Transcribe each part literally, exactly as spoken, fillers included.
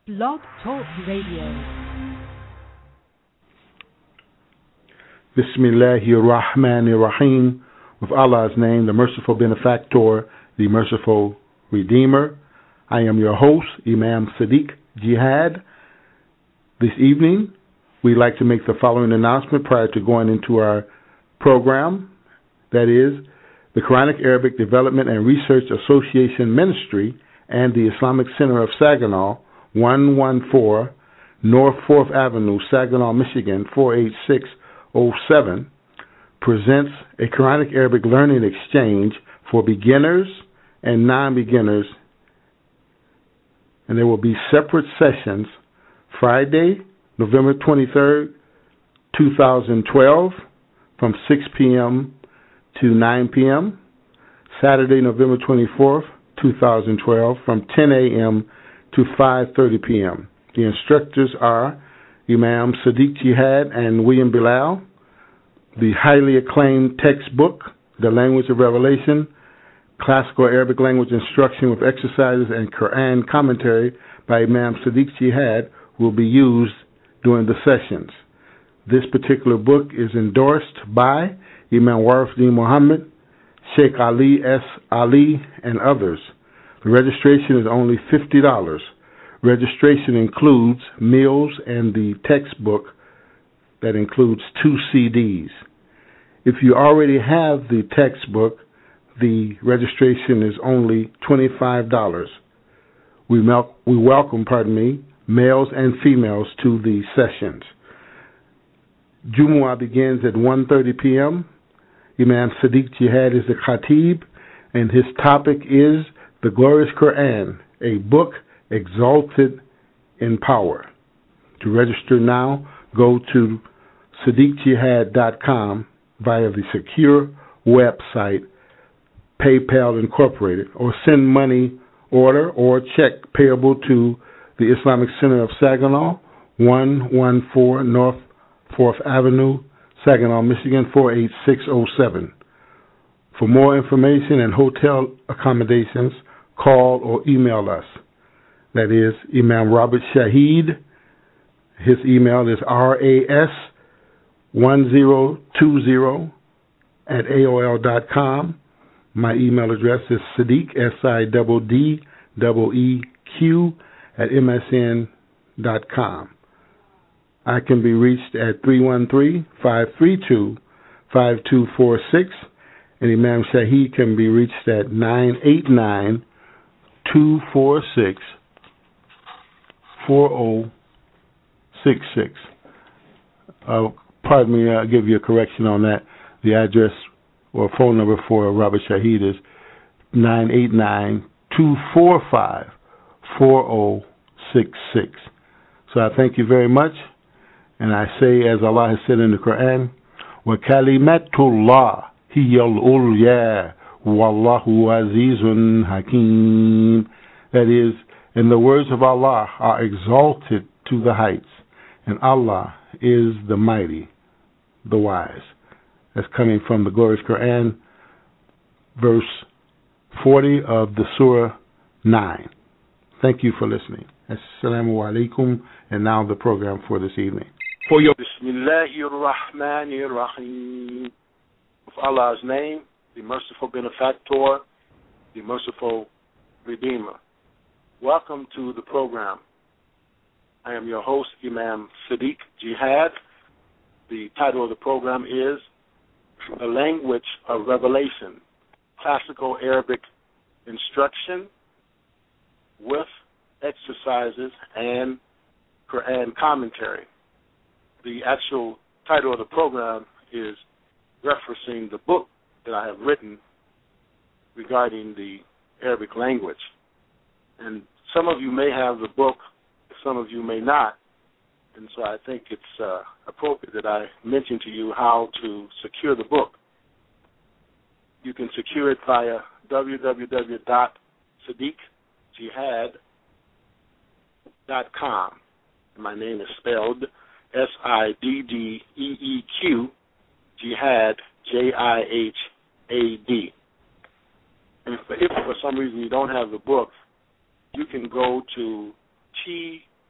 Blog Talk Radio. Bismillahir Rahmanir Rahim. With Allah's name, the merciful benefactor, the merciful redeemer. I am your host, Imam Sadiq Jihad. This evening, we'd like to make the following announcement prior to going into our program. That is, the Quranic Arabic Development and Research Association Ministry and the Islamic Center of Saginaw, one one four North fourth Avenue, Saginaw, Michigan, four eight six oh seven, presents a Quranic Arabic learning exchange for beginners and non-beginners. And there will be separate sessions Friday, November twenty-third, twenty twelve, from six p.m. to nine p.m., Saturday, November twenty-fourth, twenty twelve, from ten a.m. to five thirty p.m. The instructors are Imam Sadiq Jihad and William Bilal. The highly acclaimed textbook, The Language of Revelation, Classical Arabic Language Instruction with Exercises and Quran Commentary by Imam Sadiq Jihad will be used during the sessions. This particular book is endorsed by Imam Waruddin Muhammad, Sheikh Ali S. Ali, and others. The registration is only fifty dollars. Registration includes meals and the textbook that includes two C Ds. If you already have the textbook, the registration is only twenty-five dollars. We, mel- we welcome, pardon me, males and females to the sessions. Jumu'ah begins at one thirty p.m. Imam Sadiq Jihad is the Khatib, and his topic is The Glorious Quran, a book exalted in power. To register now, go to sadiq jihad dot com via the secure website PayPal Incorporated, or send money order or check payable to the Islamic Center of Saginaw, one one four North fourth Avenue, Saginaw, Michigan, four eight six oh seven. For more information and hotel accommodations, call or email us. That is Imam Robert Shahid. His email is ras one zero two zero at A O L dot com. My email address is Sadiq, S I D D E E Q, at M S N dot com. I can be reached at three one three, five three two, five two four six, and Imam Shahid can be reached at nine eight nine, two four six, four oh six six. Uh, pardon me, I'll give you a correction on that. The address or phone number for Robert Shahid is nine eight nine, two four five, four oh six six. So I thank you very much. And I say, as Allah has said in the Quran, وَكَلِمَةُ اللَّهِ هِيَ الْأُلْيَا وَاللَّهُ عَزِيزٌ حَكِيمٌ. That is, and the words of Allah are exalted to the heights, and Allah is the mighty, the wise. That's coming from the glorious Quran, verse forty of the Surah nine. Thank you for listening. Assalamu alaikum. And now the program for this evening. For your Bismillahir Rahmanir Rahim. With Allah's name, the merciful benefactor, the merciful redeemer. Welcome to the program. I am your host, Imam Sadiq Jihad. The title of the program is The Language of Revelation, Classical Arabic Instruction with Exercises and Quran Commentary. The actual title of the program is referencing the book that I have written regarding the Arabic language. And some of you may have the book, some of you may not. And so I think it's uh, appropriate that I mention to you how to secure the book. You can secure it via w w w dot sadiq jihad dot com. My name is spelled S I D D E E Q, Jihad, J I H A D. And if, if for some reason you don't have the book, you can go to T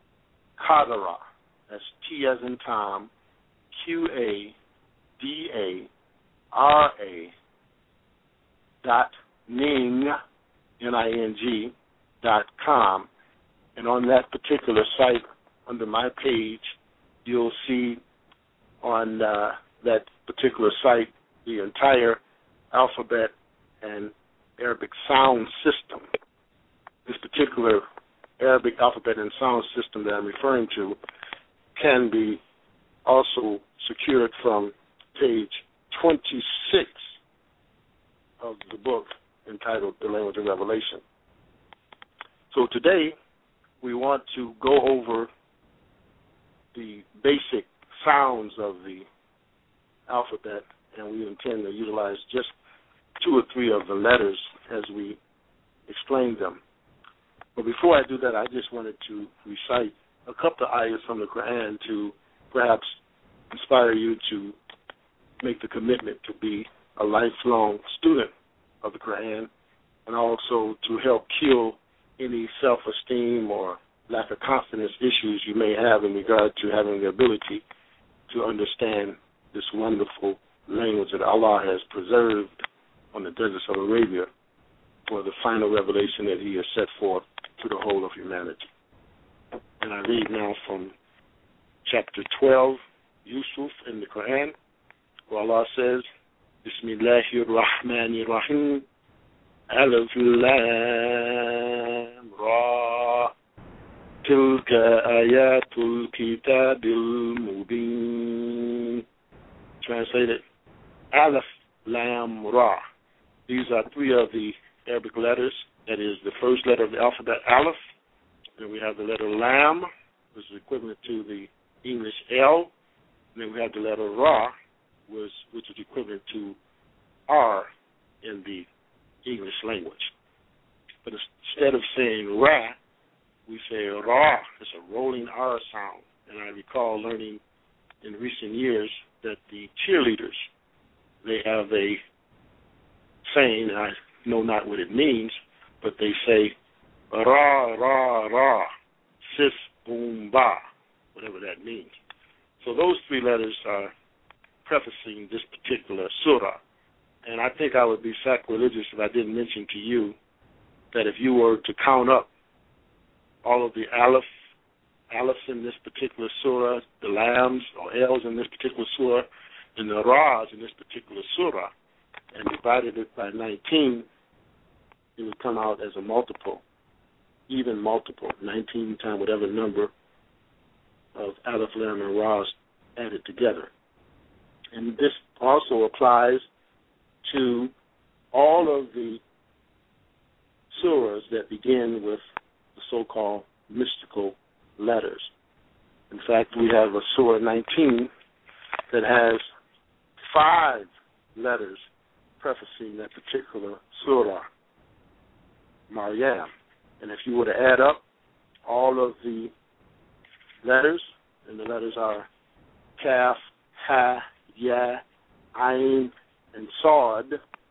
Qadara. That's T as in Tom, Q A D A R A dot Ning, N I N G, dot com. And on that particular site, under my page, you'll see on uh, that particular site the entire alphabet and Arabic sound system. This particular Arabic alphabet and sound system that I'm referring to can be also secured from page twenty-six of the book entitled The Language of Revelation. So today we want to go over the basic sounds of the alphabet, and we intend to utilize just two or three of the letters as we explain them. But before I do that, I just wanted to recite a couple of ayahs from the Quran to perhaps inspire you to make the commitment to be a lifelong student of the Quran, and also to help kill any self-esteem or lack of confidence issues you may have in regard to having the ability to understand this wonderful language that Allah has preserved on the deserts of Arabia for the final revelation that He has set forth to the whole of humanity. And I read now from chapter twelve, Yusuf, in the Quran, where Allah says, Bismillahir Rahmanir Rahim, Alif Lam Ra, Tilka Ayatul Kitabil Mubin. Translated, Alif Lam Ra. These are three of the Arabic letters. That is the first letter of the alphabet, Aleph. Then we have the letter Lam, which is equivalent to the English L. And then we have the letter Ra, which, which is equivalent to R in the English language. But instead of saying Ra, we say Ra. It's a rolling R sound. And I recall learning in recent years that the cheerleaders, they have a saying, I know not what it means, but they say Ra, Ra, Ra, Sis, Boom, Ba, whatever that means. So those three letters are prefacing this particular surah. And I think I would be sacrilegious if I didn't mention to you that if you were to count up all of the aleph, alephs in this particular surah, the lambs or L's in this particular surah, and the Ra's in this particular surah, and divided it by nineteen, it would come out as a multiple, even multiple, nineteen times whatever number of aleph, lam, and Ra's added together. And this also applies to all of the surahs that begin with the so-called mystical letters. In fact, we have a surah nineteen that has five letters prefacing that particular surah, Maryam. And if you were to add up all of the letters, and the letters are Kaf, Ha, Ya, Ain, and Sod,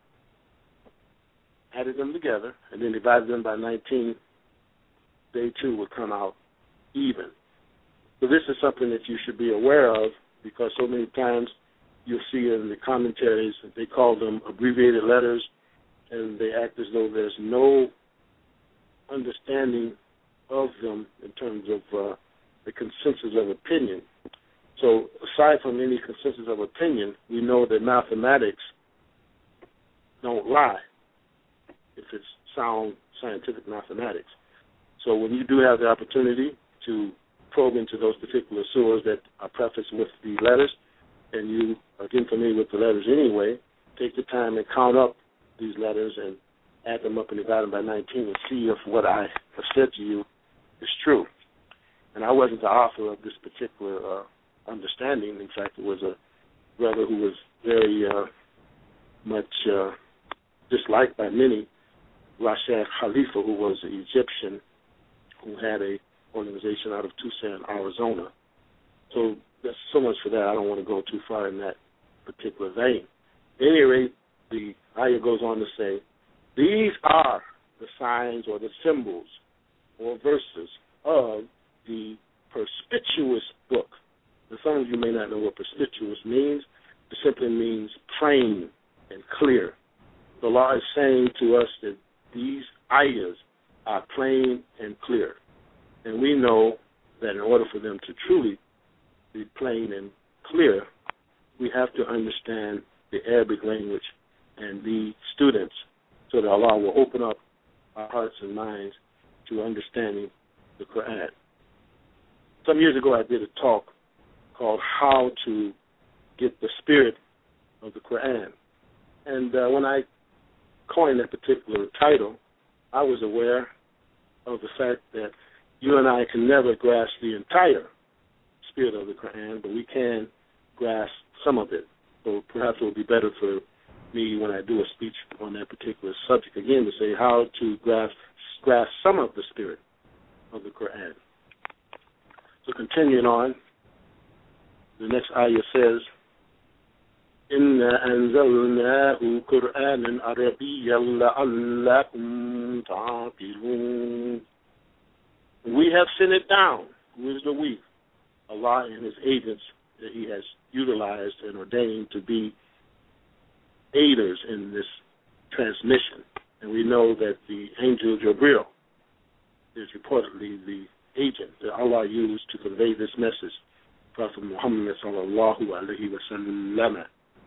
added them together, and then divided them by nineteen, they too would come out even. So this is something that you should be aware of, because so many times you'll see in the commentaries that they call them abbreviated letters, and they act as though there's no understanding of them in terms of uh, the consensus of opinion. So aside from any consensus of opinion, we know that mathematics don't lie if it's sound scientific mathematics. So when you do have the opportunity to probe into those particular surahs that are prefaced with the letters, and you are getting familiar with the letters anyway, take the time and count up these letters and add them up and divide them by nineteen and see if what I have said to you is true. And I wasn't the author of this particular uh, understanding. In fact, it was a brother who was very uh, much uh, disliked by many, Rashad Khalifa, who was an Egyptian who had a organization out of Tucson, Arizona. So that's so much for that. I don't want to go too far in that particular vein. At any rate, the ayah goes on to say, these are the signs or the symbols or verses of the perspicuous book. And some of you may not know what perspicuous means. It simply means plain and clear. The law is saying to us that these ayahs are plain and clear. And we know that in order for them to truly be plain and clear, we have to understand the Arabic language and be students so that Allah will open up our hearts and minds to understanding the Quran. Some years ago I did a talk called How to Get the Spirit of the Quran. And uh, when I coined that particular title, I was aware of the fact that you and I can never grasp the entire spirit of the Quran, but we can grasp some of it. So perhaps it would be better for me when I do a speech on that particular subject, again, to say how to grasp, grasp some of the spirit of the Quran. So continuing on, the next ayah says, إِنَّا أَنزَلْنَاهُ قُرْآنًا عَرَبِيًّا لَعَلَّكُمْ تَعْقِلُونَ. We have sent it down. Who is the we? Allah and His agents that He has utilized and ordained to be aiders in this transmission. And we know that the angel Jibril is reportedly the agent that Allah used to convey this message, Prophet Muhammad sallallahu alaihi wasallam.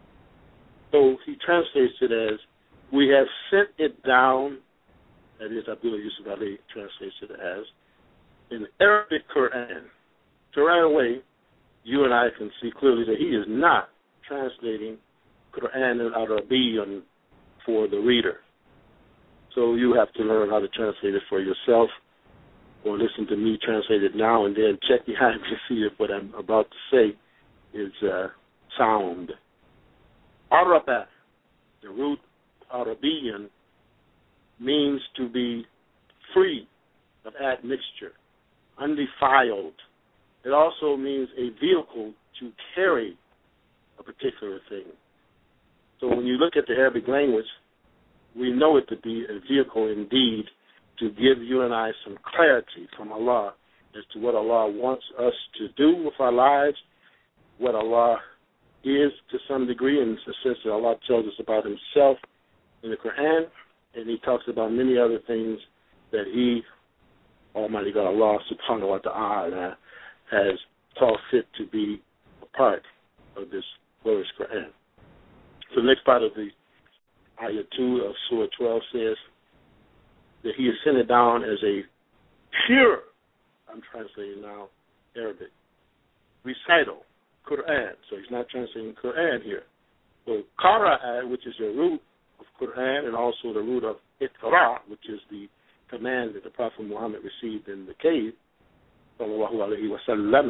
So he translates it as, we have sent it down, that is, Abdullah Yusuf Ali translates it as, in Arabic Quran. So right away, you and I can see clearly that he is not translating Quran in Arabian for the reader. So you have to learn how to translate it for yourself, or listen to me translate it now and then check behind to see if what I'm about to say is uh, sound. Araba, the root Arabian, means to be free of admixture, undefiled. It also means a vehicle to carry a particular thing. So when you look at the Arabic language, we know it to be a vehicle indeed to give you and I some clarity from Allah as to what Allah wants us to do with our lives, what Allah is to some degree, in the sense that Allah tells us about Himself in the Quran, and He talks about many other things that He, Almighty God, Allah subhanahu wa ta'ala, has thought fit to be a part of this glorious Quran. So the next part of the Ayah two of Surah twelve says that He has sent it down as a pure, I'm translating now, Arabic, recital, Quran. So He's not translating Quran here. So Qara'a, which is the root of Quran, and also the root of Iqra, which is the command that the Prophet Muhammad received in the cave, sallallahu alayhi wa sallam.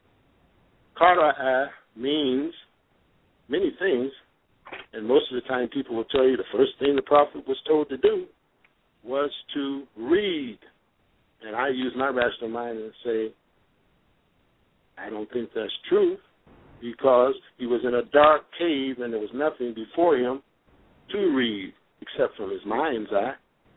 Qara'a means many things, and most of the time people will tell you the first thing the Prophet was told to do was to read. And I use my rational mind and say, I don't think that's true, because he was in a dark cave and there was nothing before him to read except from his mind's eye.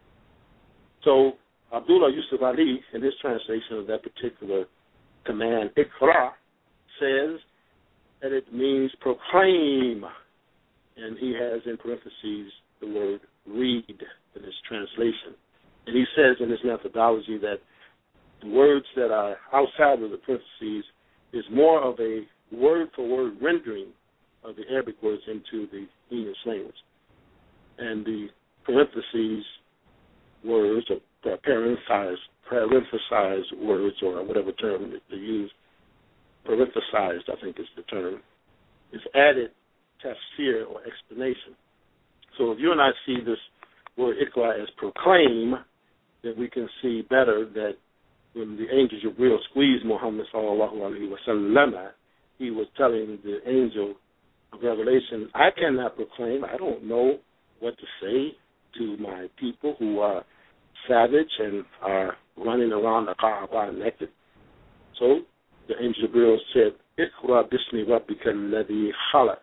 So Abdullah Yusuf Ali, in his translation of that particular command, Iqra, says that it means proclaim. And he has in parentheses the word read in his translation. And he says in his methodology that the words that are outside of the parentheses is more of a word-for-word rendering of the Arabic words into the English language. And the parentheses words, or parenthesized, parenthesized words, or whatever term they use, parenthesized, I think is the term, is added tafsir or explanation. So if you and I see this word Iqra as proclaim, then we can see better that when the angel Jibril squeezed Muhammad sallallahu alaihi wasallam, he was telling the angel of Revelation, I cannot proclaim, I don't know what to say to my people who are savage and are running around the Kaaba naked. So the angel Jibril said, Iqra bismi rabbika alladhi khalaq.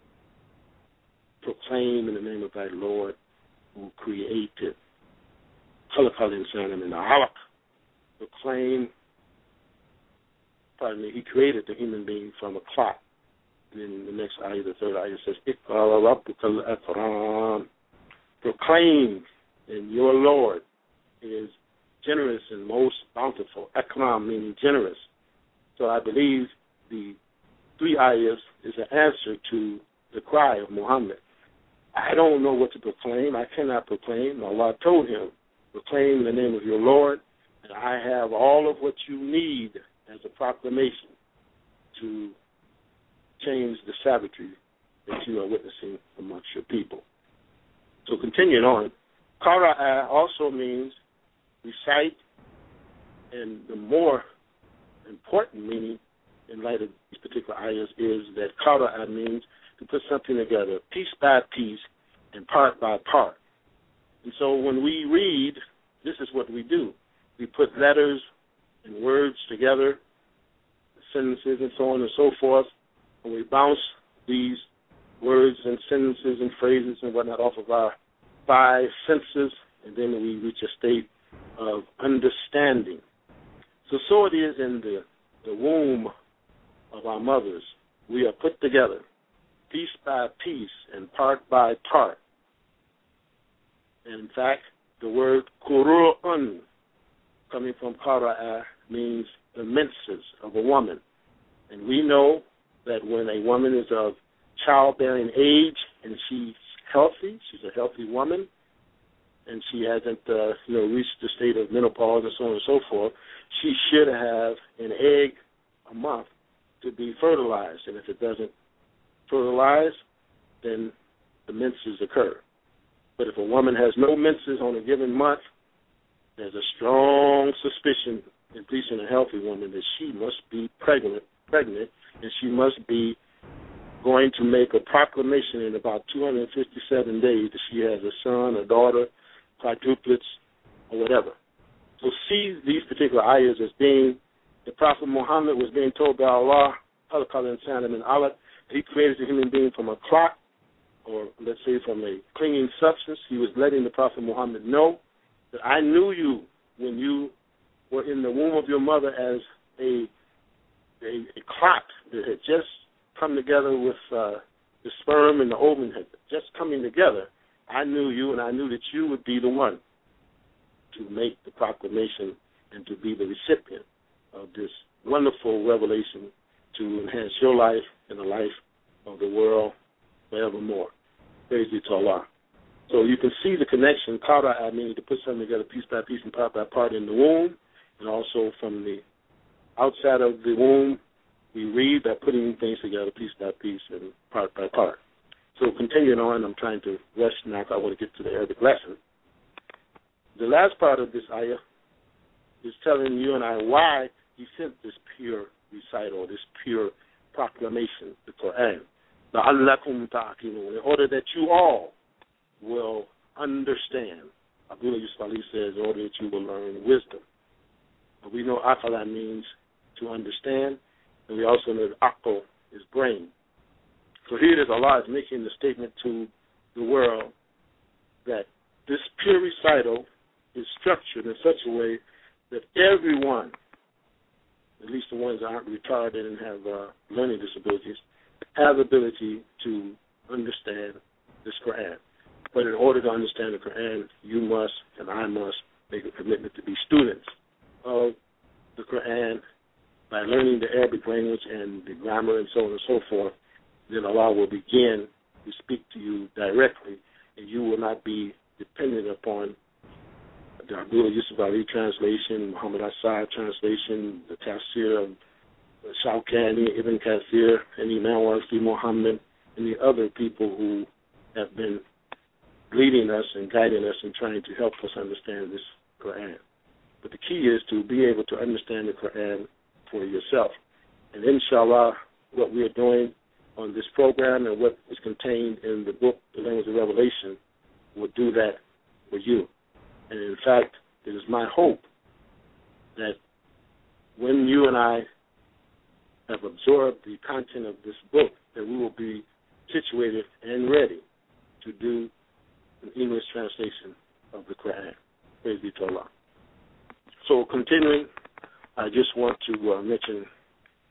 Proclaim in the name of thy Lord who created. Khalaq al-insana min alaq. Proclaim pardon me, he created the human being from a clot. And then the next ayah, the third ayah says, Iqra rabbukal akram. Proclaim, and your Lord is generous and most bountiful. Akram meaning generous. So I believe the three ayahs is an answer to the cry of Muhammad. I don't know what to proclaim. I cannot proclaim. Allah told him, proclaim the name of your Lord, and I have all of what you need as a proclamation to change the savagery that you are witnessing amongst your people. So continuing on, Qara'a also means recite, and the more important meaning in light of these particular ayahs is that Qara'a means to put something together, piece by piece and part by part. And so when we read, this is what we do. We put letters and words together, sentences and so on and so forth, and we bounce these words and sentences and phrases and whatnot off of our five senses, and then we reach a state of understanding. So, so it is in the, the womb of our mothers. We are put together, piece by piece and part by part. And in fact, the word Qur'an, coming from Qara'a, means the menses of a woman. And we know that when a woman is of childbearing age and she's healthy, she's a healthy woman, and she hasn't uh, you know, reached the state of menopause and so on and so forth, she should have an egg a month to be fertilized. And if it doesn't fertilize, then the menses occur. But if a woman has no menses on a given month, there's a strong suspicion, at least in a healthy woman, that she must be pregnant, pregnant, and she must be going to make a proclamation in about two hundred fifty-seven days that she has a son, a daughter, quadruplets, or whatever. So see these particular ayahs as being, the Prophet Muhammad was being told by Allah, he created the human being from a clot, or let's say from a clinging substance. He was letting the Prophet Muhammad know that I knew you when you were in the womb of your mother as a a, a clot that had just come together with uh, the sperm and the ovum had just coming together. I knew you, and I knew that you would be the one to make the proclamation and to be the recipient of this wonderful revelation to enhance your life and the life of the world forevermore. Praise be to Allah. So you can see the connection. Qara, I mean, to put something together piece by piece and part by part in the womb, and also from the outside of the womb, we read by putting things together piece by piece and part by part. So continuing on, I'm trying to rush now if I want to get to the Arabic lesson. The last part of this ayah is telling you and I why he sent this pure recital, this pure proclamation, the Quran. لَعَلَّكُمْ تَعْقِلُونَ, in order that you all will understand. Abdullah Yusuf Ali says, in order that you will learn wisdom. But we know aqala means to understand, and we also know that aql is brain. So here it is, Allah is making the statement to the world that this pure recital is structured in such a way that everyone, at least the ones that aren't retarded and have uh, learning disabilities, have the ability to understand this Quran. But in order to understand the Quran, you must and I must make a commitment to be students of the Quran by learning the Arabic language and the grammar and so on and so forth. Then Allah will begin to speak to you directly, and you will not be dependent upon the Abdullah Yusuf Ali translation, Muhammad Asad translation, the tafsir of Shawkani, Ibn Kathir, and Imam Warfi Muhammad, and the other people who have been leading us and guiding us and trying to help us understand this Quran. But the key is to be able to understand the Quran for yourself. And inshallah, what we are doing on this program and what is contained in the book, The Language of Revelation, will do that for you. And in fact, it is my hope that when you and I have absorbed the content of this book, that we will be situated and ready to do an English translation of the Quran. Praise be to Allah. So continuing, I just want to uh, mention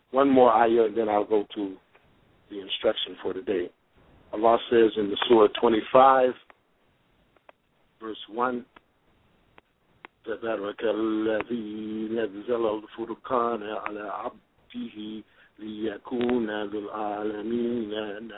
one more ayah, and then I'll go to the instruction for today. Allah says in the Surah twenty-five, verse one, تبارك الذي نزل الفرقان على عبده ليكون للعالمين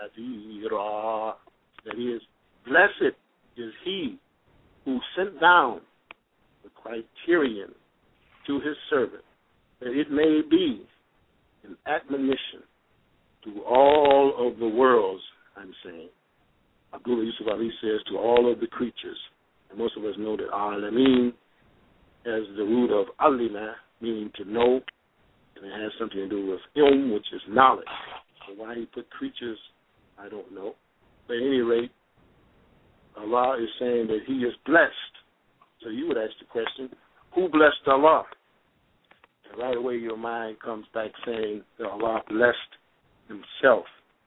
نذيرا. That is, blessed is he who sent down the criterion to his servant, that it may be an admonition to all of the worlds, I'm saying. Abdullah Yusuf Ali says to all of the creatures. And most of us know that Alameen has the root of alima, meaning to know, and it has something to do with ilm, which is knowledge. So why he put creatures, I don't know. But at any rate, Allah is saying that he is blessed. So you would ask the question, who blessed Allah? And right away your mind comes back saying that Allah blessed himself.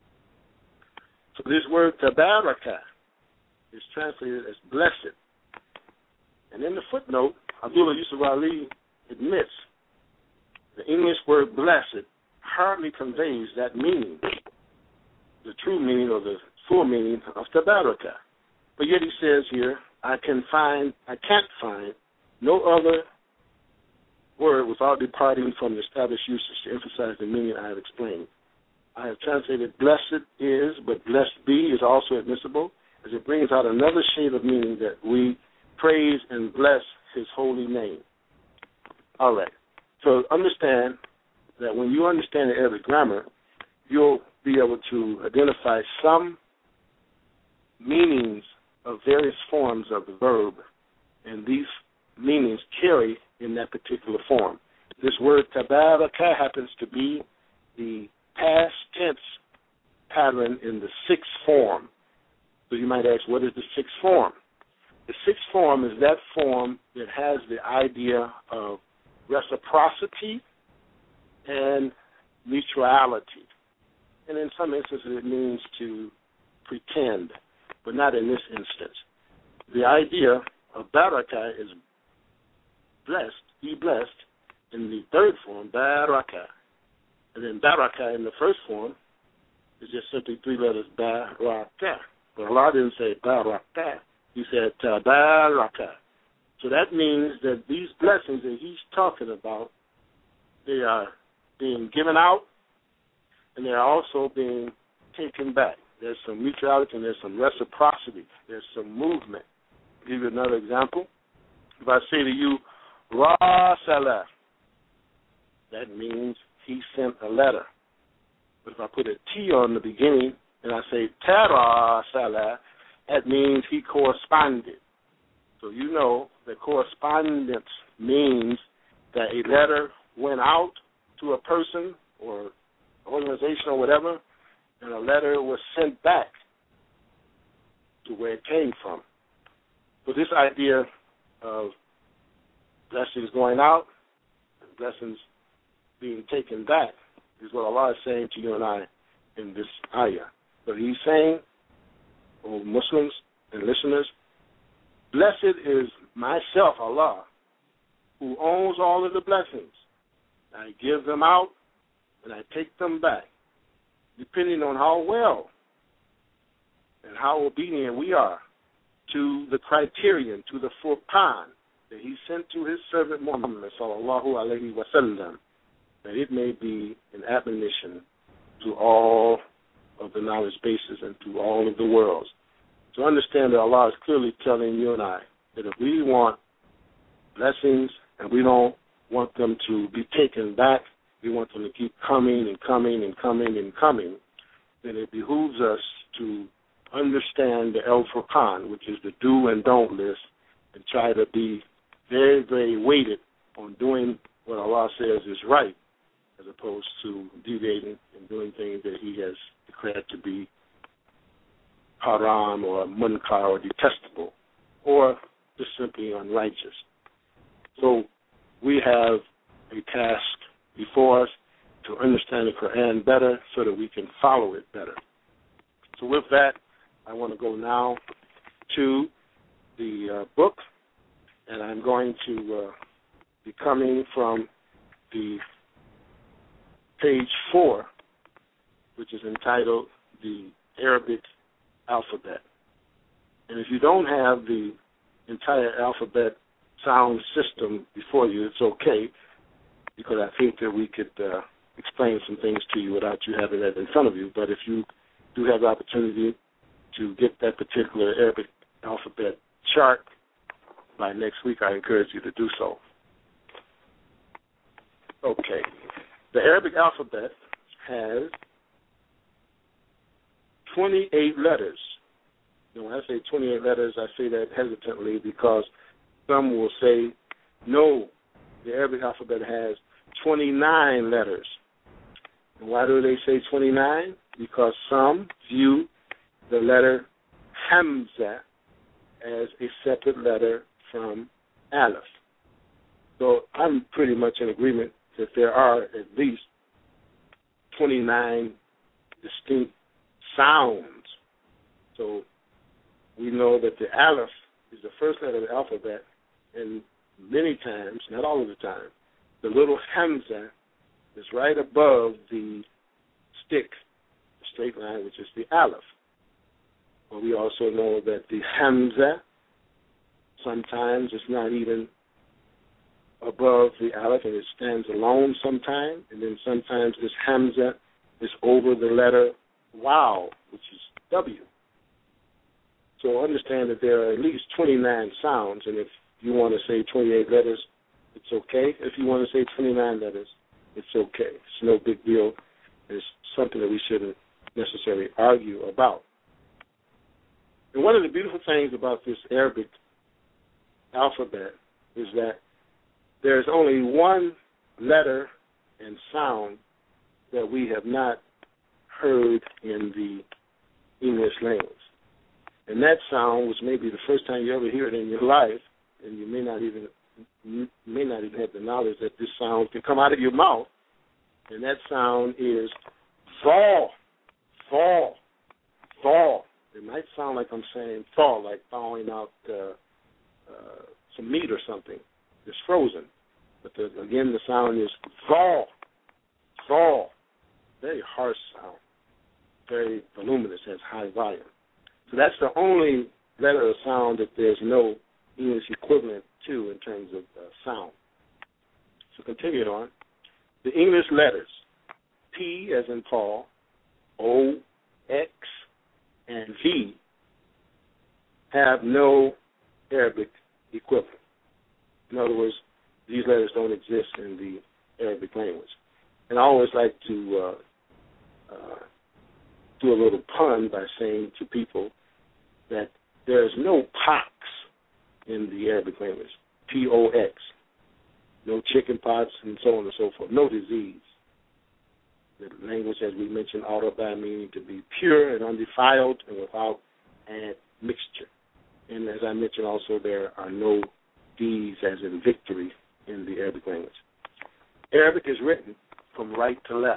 So this word tabaraka is translated as blessed. And in the footnote, Abdullah Yusuf Ali admits the English word blessed hardly conveys that meaning, the true meaning or the full meaning of tabaraka. But yet he says here, I can find, I can't find no other word without departing from the established usage to emphasize the meaning I have explained. I have translated blessed is, but blessed be is also admissible, as it brings out another shade of meaning that we praise and bless his holy name. All right. So understand that when you understand the Arabic grammar, you'll be able to identify some meanings of various forms of the verb, and these meanings carry in that particular form. This word tabaraka happens to be the past tense pattern in the sixth form. So you might ask, what is the sixth form? The sixth form is that form that has the idea of reciprocity and mutuality. And in some instances it means to pretend, but not in this instance. The idea of baraka is blessed, be blessed, in the third form, baraka. And then baraka in the first form is just simply three letters, baraka. But Allah didn't say baraka. He said tabaraka. So that means that these blessings that he's talking about, they are being given out, and they're also being taken back. There's some mutuality and there's some reciprocity. There's some movement. I'll give you another example. If I say to you, Rasala, that means he sent a letter. But if I put a T on the beginning and I say Tarasala, that means he corresponded. So you know that correspondence means that a letter went out to a person or organization or whatever, and a letter was sent back to where it came from. So this idea of blessings going out and blessings being taken back is what Allah is saying to you and I in this ayah. So he's saying, oh Muslims and listeners, blessed is myself, Allah, who owns all of the blessings. I give them out and I take them back, depending on how well and how obedient we are to the criterion, to the Furqan that he sent to his servant Muhammad sallallahu alayhi wa sallam, that it may be an admonition to all of the knowledge bases and to all of the worlds. To understand that Allah is clearly telling you and I that if we want blessings and we don't want them to be taken back, we want them to keep coming and coming and coming and coming, then it behooves us to understand the El Furqan, which is the do and don't list, and try to be very, very weighted on doing what Allah says is right, as opposed to deviating and doing things that he has declared to be haram or munkar or detestable, or just simply unrighteous. So we have a task before us to understand the Quran better so that we can follow it better. So with that, I want to go now to the uh, book, and I'm going to uh, be coming from the page four, which is entitled The Arabic Alphabet. And if you don't have the entire alphabet sound system before you, it's okay, because I think that we could uh, explain some things to you without you having that in front of you. But if you do have the opportunity to get that particular Arabic alphabet chart by next week, I encourage you to do so. Okay. The Arabic alphabet has twenty-eight letters. And when I say twenty-eight letters, I say that hesitantly because some will say, no, the Arabic alphabet has twenty-nine letters. And why do they say twenty-nine? Because some view the letter Hamza as a separate letter from Aleph. So I'm pretty much in agreement that there are at least twenty-nine distinct sounds. So we know that the Aleph is the first letter of the alphabet, and many times, not all of the time, the little Hamza is right above the stick, the straight line, which is the Aleph. But we also know that the Hamza sometimes is not even above the Aleph, and it stands alone sometimes, and then sometimes this Hamza is over the letter Waw, which is W. So understand that there are at least twenty-nine sounds, and if you want to say twenty-eight letters, it's okay. If you want to say twenty-nine letters, it's okay. It's no big deal. It's something that we shouldn't necessarily argue about. And one of the beautiful things about this Arabic alphabet is that there's only one letter and sound that we have not heard in the English language. And that sound was maybe the first time you ever hear it in your life, and you may not even you may not even have the knowledge that this sound can come out of your mouth. And that sound is thaw, thaw, thaw. It might sound like I'm saying thaw, like thawing out uh, uh, some meat or something. It's frozen. But the, again, the sound is thaw, thaw. Very harsh sound, very voluminous, has high volume. So that's the only letter or sound that there's no English equivalent to in terms of uh, sound. So continuing on, the English letters, P as in Paul, O, X, and V, have no Arabic equivalent. In other words, these letters don't exist in the Arabic language. And I always like to uh, uh, do a little pun by saying to people that there is no pox in the Arabic language, P O X, no chicken pox and so on and so forth, no disease. The language, as we mentioned, autobi meaning to be pure and undefiled and without admixture. And as I mentioned also, there are no D's as in victory in the Arabic language. Arabic is written from right to left.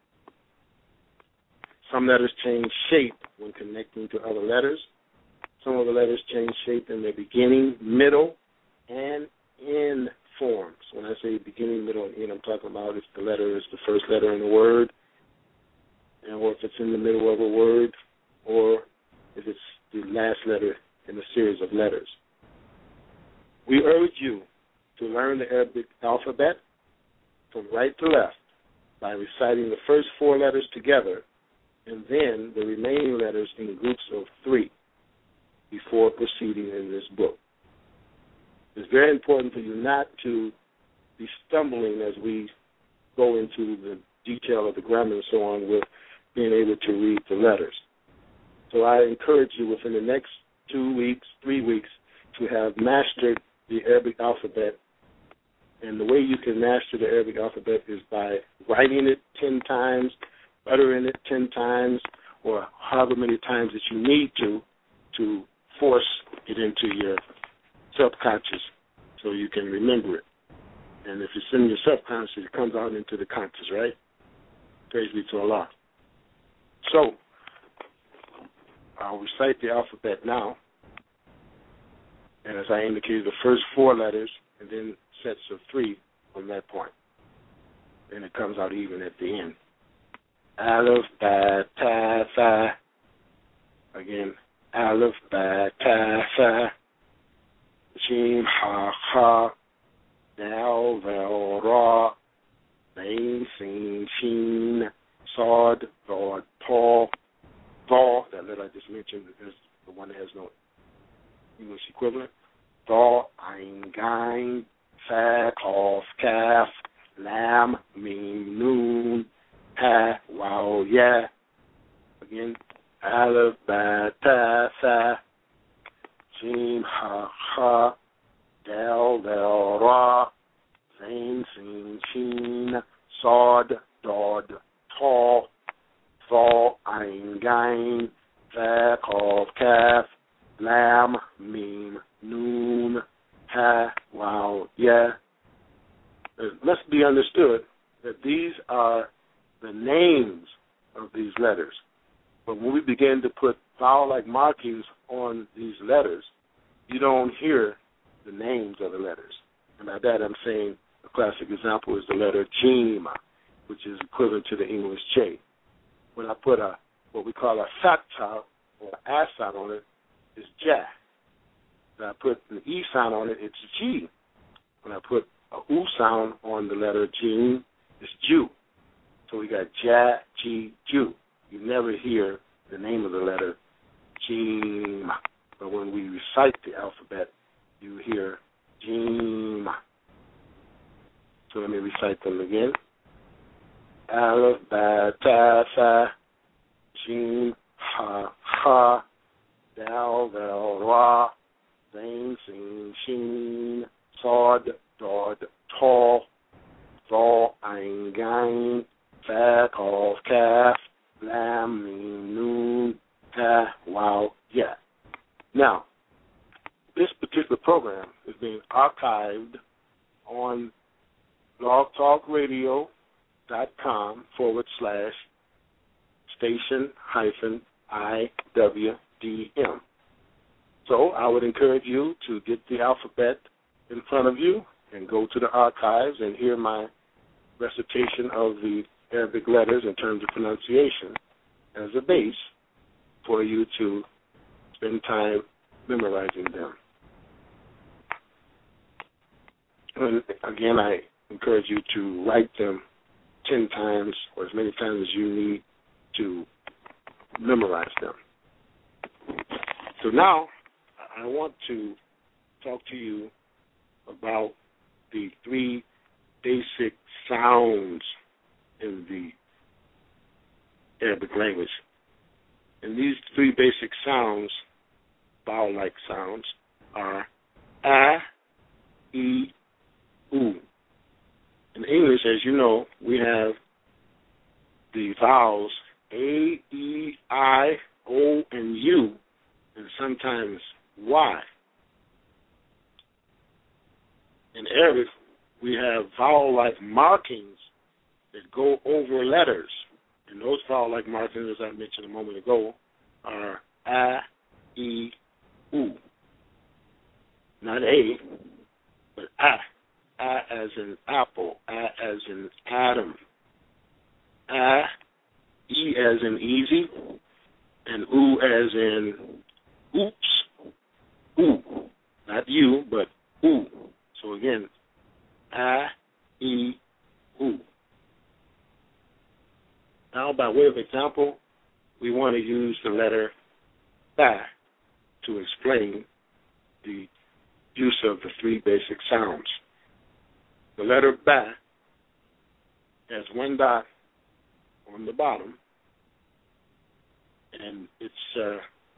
Some letters change shape when connecting to other letters. Some of the letters change shape in their beginning, middle, and end forms. When I say beginning, middle, and end, I'm talking about if the letter is the first letter in a word, and or if it's in the middle of a word, or if it's the last letter in a series of letters. We urge you to learn the Arabic alphabet from right to left by reciting the first four letters together and then the remaining letters in groups of three before proceeding in this book. It's very important for you not to be stumbling as we go into the detail of the grammar and so on with being able to read the letters. So I encourage you within the next two weeks, three weeks, to have mastered the Arabic alphabet. And the way you can master the Arabic alphabet is by writing it ten times, uttering it ten times, or however many times that you need to, to force it into your subconscious so you can remember it. And if it's in your subconscious, it comes out into the conscious, right? Praise be to Allah. So, I'll recite the alphabet now. And as I indicated, the first four letters and then sets of three from that point. and it comes out even at the end. Aleph, ba, ta, tha. Again, Aleph, ba, ta, tha. Shin, ha, ha. Dal, vel, ra. Ain, sin, shin. Sod, dod, ta. Tha, that letter I just mentioned is the one that has no English equivalent. Tha, ain, gain. Fa, qaf, kaf. Lam, mim, noon. Ha, wow, yeah. Again, Aleph, ba, ta, tha. Shin, ha, ha. Dal, vel, ra. Zain, sin, shin. Sod, dod, ta. Tha, ain, gain. Fa, qaf, kaf. Lam, mim, noon. Ha, wow, yeah. It must be understood that these are the names of these letters. But when we begin to put vowel-like markings on these letters, you don't hear the names of the letters. And by that I'm saying a classic example is the letter Jim, which is equivalent to the English J. When I put a what we call a fatha or a sound on it, it's ja. When I put an E sound on it, it's G. When I put a U sound on the letter Jim, it's Ju. So we got Ja, G, Ju. You never hear the name of the letter Jim. But when we recite the alphabet, you hear Jim. So let me recite them again. Aleph, ba, ta, tha, Jim, ha, ha, dal, vel, ra, zain, sin, shin, sod, dod, ta, tha, ain, gain, fa, qaf, kaf, lam, mim, noon, ha, wow, yeah. Now, this particular program is being archived on blogtalkradio.com forward slash station hyphen I W D M. So I would encourage you to get the alphabet in front of you and go to the archives and hear my recitation of the Arabic letters in terms of pronunciation as a base for you to spend time memorizing them. And again, I encourage you to write them ten times or as many times as you need to memorize them. So now I want to talk to you about the three basic sounds in the Arabic language. And these three basic sounds, vowel-like sounds, are A, E, U. In English, as you know, we have the vowels A, E, I, O, and U, and sometimes Y. In Arabic, we have vowel-like markings that go over letters. And those vowel-like markings, as I mentioned a moment ago, are A, E, U. Not A, but A. A as in apple, A as in Adam. A, E as in easy, and U as in oops. U. Not you, but U. So again, A, E, U. Now, by way of example, we want to use the letter Ba to explain the use of the three basic sounds. The letter Ba has one dot on the bottom, and it's uh,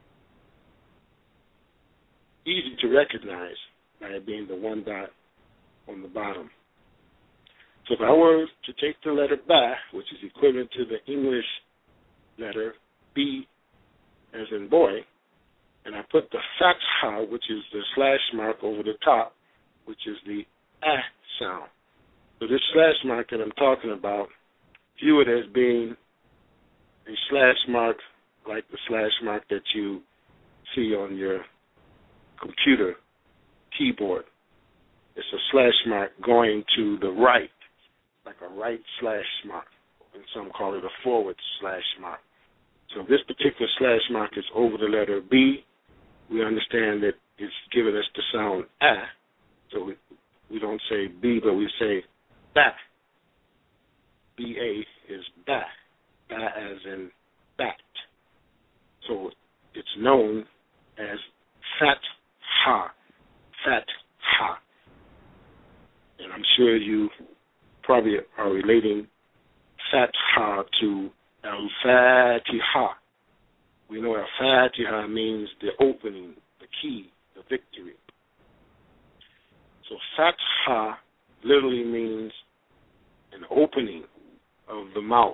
easy to recognize by it being the one dot on the bottom. So if I were to take the letter Ba, which is equivalent to the English letter B as in boy, and I put the fatha, which is the slash mark over the top, which is the A sound. So this slash mark that I'm talking about, view it as being a slash mark like the slash mark that you see on your computer keyboard. It's a slash mark going to the right. like a right slash mark, and some call it a forward slash mark. So if this particular slash mark is over the letter B, we understand that it's giving us the sound ah. So we, we don't say B, but we say ba. B A is ba. Ba as in bat. So it's known as fat ha. Fat ha. And I'm sure you probably are relating Fatha to Al-Fatiha. We know Al-Fatiha means the opening, the key, the victory. So Fatha literally means an opening of the mouth.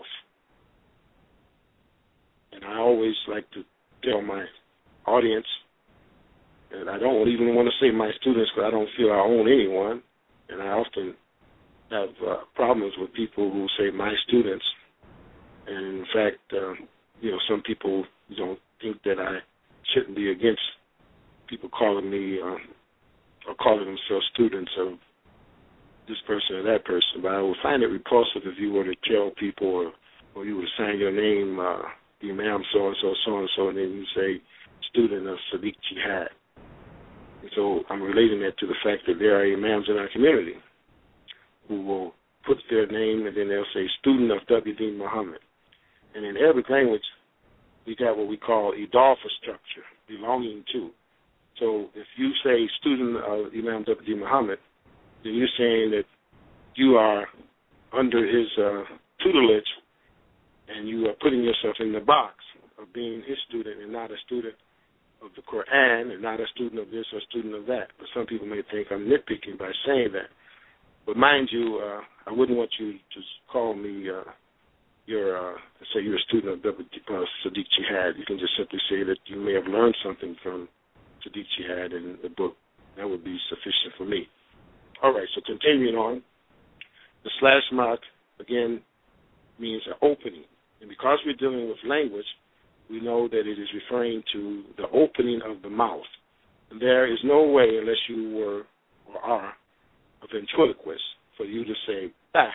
And I always like to tell my audience, and I don't even want to say my students because I don't feel I own anyone, and I often have uh, problems with people who say my students. And in fact, uh, you know, some people don't think that I shouldn't be against people calling me uh, or calling themselves students of this person or that person. But I would find it repulsive if you were to tell people or, or you would sign your name, uh, Imam so-and-so, so-and-so, and then you say student of Sadiq Jihad. And so I'm relating that to the fact that there are imams in our community who will put their name and then they'll say student of W D Muhammad. And in Arabic language, we got what we call Idafa structure, belonging to. So if you say student of Imam W D Muhammad, then you're saying that you are under his uh, tutelage and you are putting yourself in the box of being his student and not a student of the Quran and not a student of this or student of that. But some people may think I'm nitpicking by saying that. But mind you, uh, I wouldn't want you to call me uh, your, uh, say you're a student of W D, uh, Sadiq Jihad. You can just simply say that you may have learned something from Sadiq Jihad in the book. That would be sufficient for me. All right, so continuing on, the slash mark, again, means an opening. And because we're dealing with language, we know that it is referring to the opening of the mouth. And there is no way, unless you were or are a ventriloquist, for you to say bah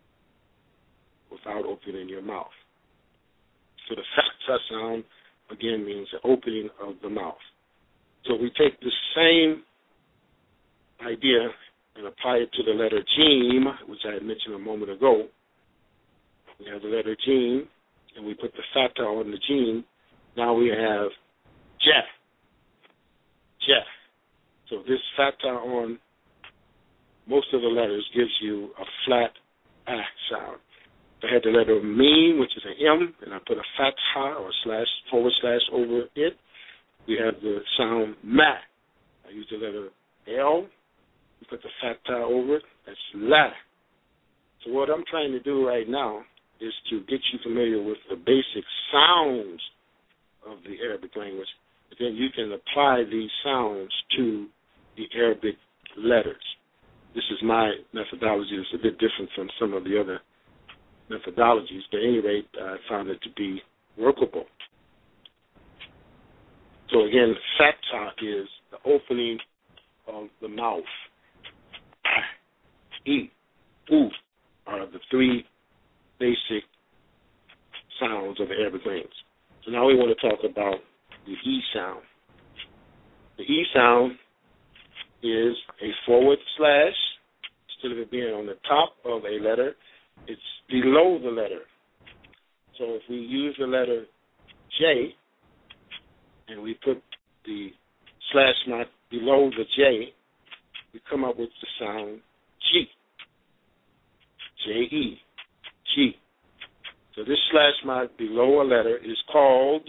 without opening your mouth. So the fatha sound, again, means the opening of the mouth. So we take the same idea and apply it to the letter Jim, which I had mentioned a moment ago. We have the letter Jim, and we put the fatha on the Jim. Now we have Jeh. Jeh. So this fatha on most of the letters gives you a flat ah sound. I had the letter Meme, which is an M, and I put a fatha or slash, forward slash over it. We have the sound Ma. I use the letter L. We put the fatha over it. That's La. So what I'm trying to do right now is to get you familiar with the basic sounds of the Arabic language. But then you can apply these sounds to the Arabic letters. This is my methodology. It's a bit different from some of the other methodologies, but at any rate, I found it to be workable. So again, fatha is the opening of the mouth. E, U are the three basic sounds of the Arabic language. So now we want to talk about the E sound. The E sound is a forward slash. Instead of it being on the top of a letter, it's below the letter. So if we use the letter J and we put the slash mark below the J, we come up with the sound G. J E. G. So this slash mark below a letter is called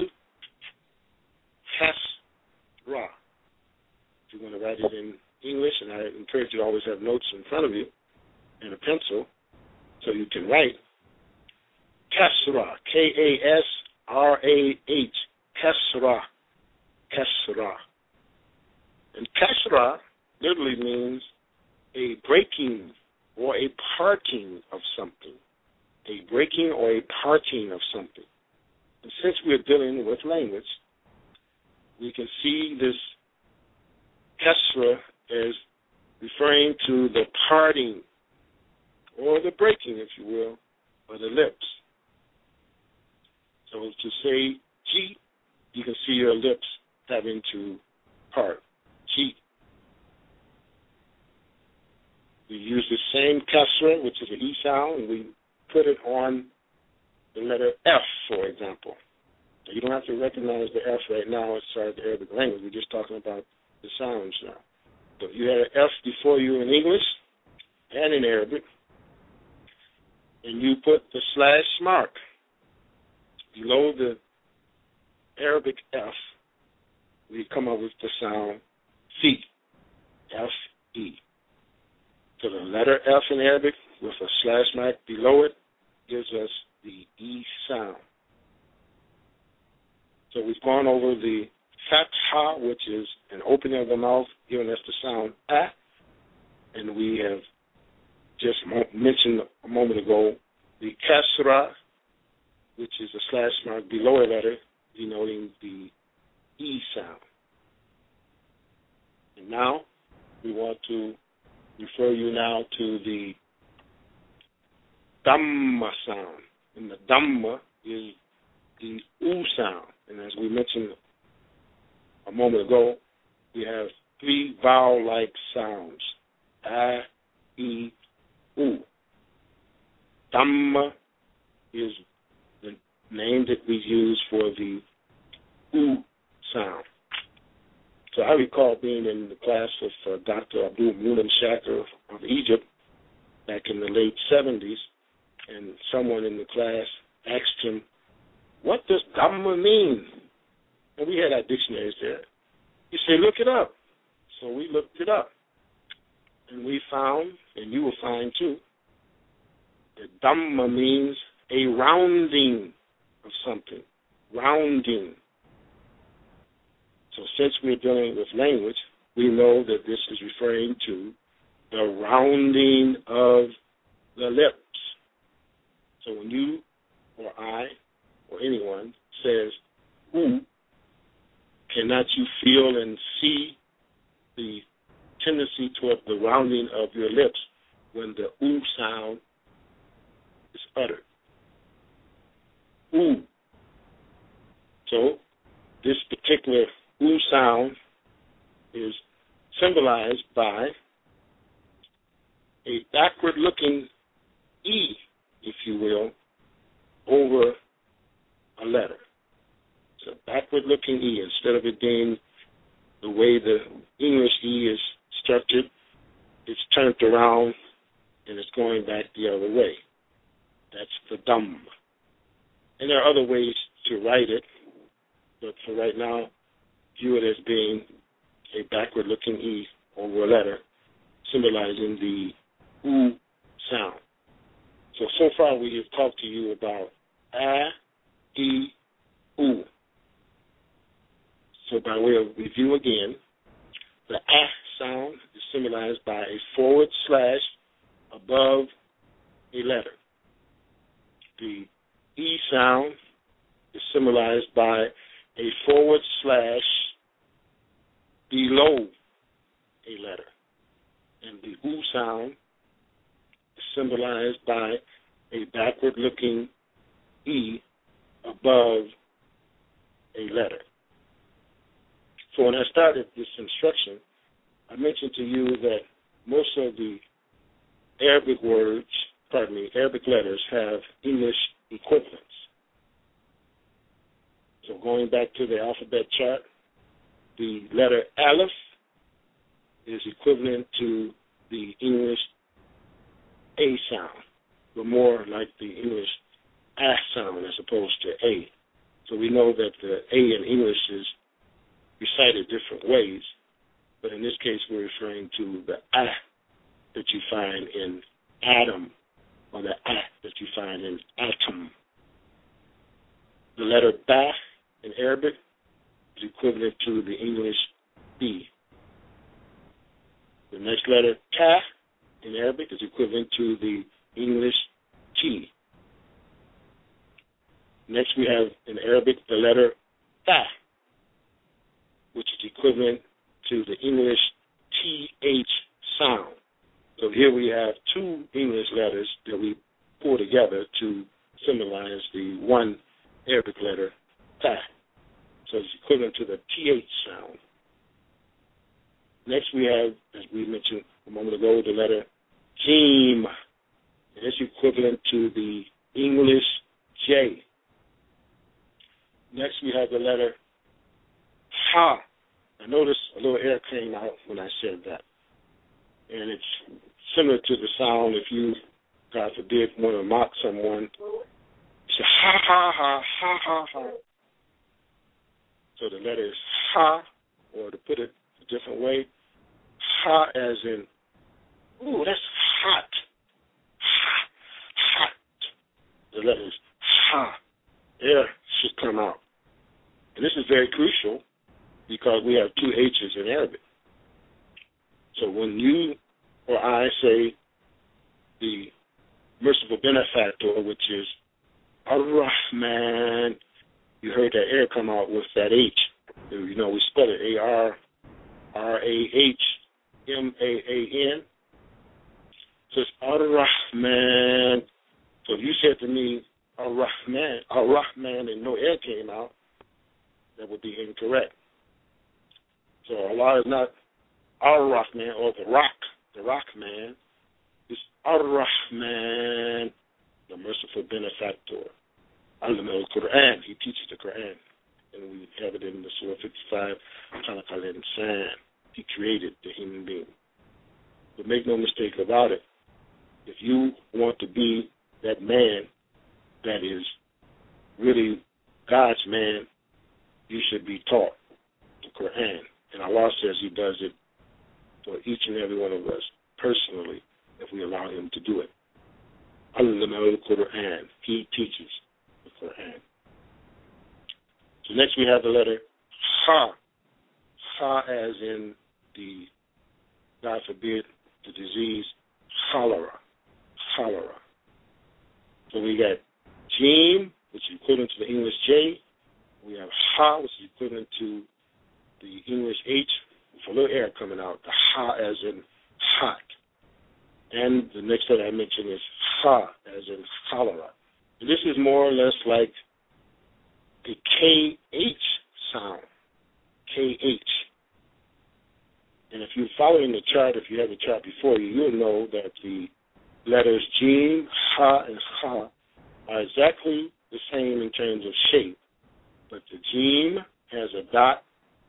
Kasra. If you want to write it in English, and I encourage you to always have notes in front of you and a pencil so you can write Kasra, K A S R A H, Kasra, Kasra. And Kasra literally means a breaking or a parting of something, a breaking or a parting of something. And since we're dealing with language, we can see this Kasra as referring to the parting or the breaking, if you will, of the lips. So to say G, you can see your lips having to part. G. We use the same kasra, which is an E sound, and we put it on the letter F, for example. So you don't have to recognize the F right now as far as the Arabic language. We're just talking about the sounds now. So if you had an F before you in English and in Arabic, and you put the slash mark below the Arabic F, we come up with the sound F, F E. So the letter F in Arabic with a slash mark below it gives us the E sound. So we've gone over the fatha, which is an opening of the mouth, giving us the sound A, and we have just mentioned a moment ago the kasra, which is a slash mark below a letter, denoting the E sound. And now we want to refer you now to the Dhamma sound. And the Dhamma is the U sound. And as we mentioned a moment ago, we have three vowel-like sounds. A, E, U. Dhamma is the name that we use for the U sound. So I recall being in the class with uh, Doctor Abdul Mulim Shaker of Egypt back in the late seventies, and someone in the class asked him, "What does Dhamma mean?" And we had our dictionaries there. He said, "Look it up." So we looked it up, and we found, and you will find too, that Dhamma means a rounding of something, rounding. So since we're dealing with language, we know that this is referring to the rounding of the lips. So when you or I or anyone says, "Ooh," cannot you feel and see the tendency toward the rounding of your lips when the "ooh" sound is uttered? Ooh. So this particular "ooh" sound is symbolized by a backward-looking E, if you will, over a letter. It's a backward-looking E. Instead of it being the way the English E is structured, it's turned around and it's going back the other way. That's the Dhamma. And there are other ways to write it, but for right now, view it as being a backward-looking E over a letter, symbolizing the "oo" sound. So, so far we have talked to you about A, E, U. So by way of review again, the A sound is symbolized by a forward slash above a letter. The E sound is symbolized by a forward slash below a letter. And the U sound is symbolized by a backward-looking E above a letter. So when I started this instruction, I mentioned to you that most of the Arabic words, pardon me, Arabic letters have English equivalents. So going back to the alphabet chart, the letter Aleph is equivalent to the English A sound, but more like the English A sound as opposed to A. So we know that the A in English is recited different ways, but in this case we're referring to the A that you find in Adam, or the A that you find in atom. The letter Ba in Arabic is equivalent to the English B. The next letter Ta in Arabic is equivalent to the English T. Next we have in Arabic the letter Ta, which is equivalent to the English T H sound. So here we have two English letters that we pull together to symbolize the one Arabic letter, ta. So it's equivalent to the T H sound. Next we have, as we mentioned a moment ago, the letter Jim. And it's equivalent to the English J. Next we have the letter Ha. I noticed a little air came out when I said that. And it's similar to the sound if you, God forbid, want to mock someone. You say ha, ha, ha, ha, ha, ha. So the letter is ha, or to put it a different way, ha as in, ooh, that's hot. Hot, hot. The letter is ha. Air should come out. And this is very crucial because we have two H's in Arabic. So when you or I say the merciful benefactor, which is Ar-Rahman, you heard that air come out with that H. You know, we spell it A R R A H M A A N. So it's Ar-Rahman. So if you said to me, Ar-Rahman, Ar-Rahman, and no air came out, that would be incorrect. So Allah is not Ar-Rahman or the rock, the rock man. It's Ar-Rahman, the merciful benefactor. Al-Mal Quran, he teaches the Quran. And we have it in the Surah fifty-five, Khalaqa al-Insan. He created the human being. But make no mistake about it, if you want to be that man that is really God's man, you should be taught the Quran. And Allah says he does it for each and every one of us personally if we allow him to do it. Allama al-Quran, he teaches the Quran. So next we have the letter Ha. Ha as in the, God forbid, the disease cholera. Cholera. So we got Jim, which is equivalent to the English J. We have Ha, which is equivalent to the English H, with a little air coming out. The Ha as in hot. And the next letter I mentioned is Ha as in cholera. And this is more or less like the K H sound. K H. And if you're following the chart, if you have the chart before you, you'll know that the letters Jim, Ha, and Ha are exactly the same in terms of shape. But the Jim has a dot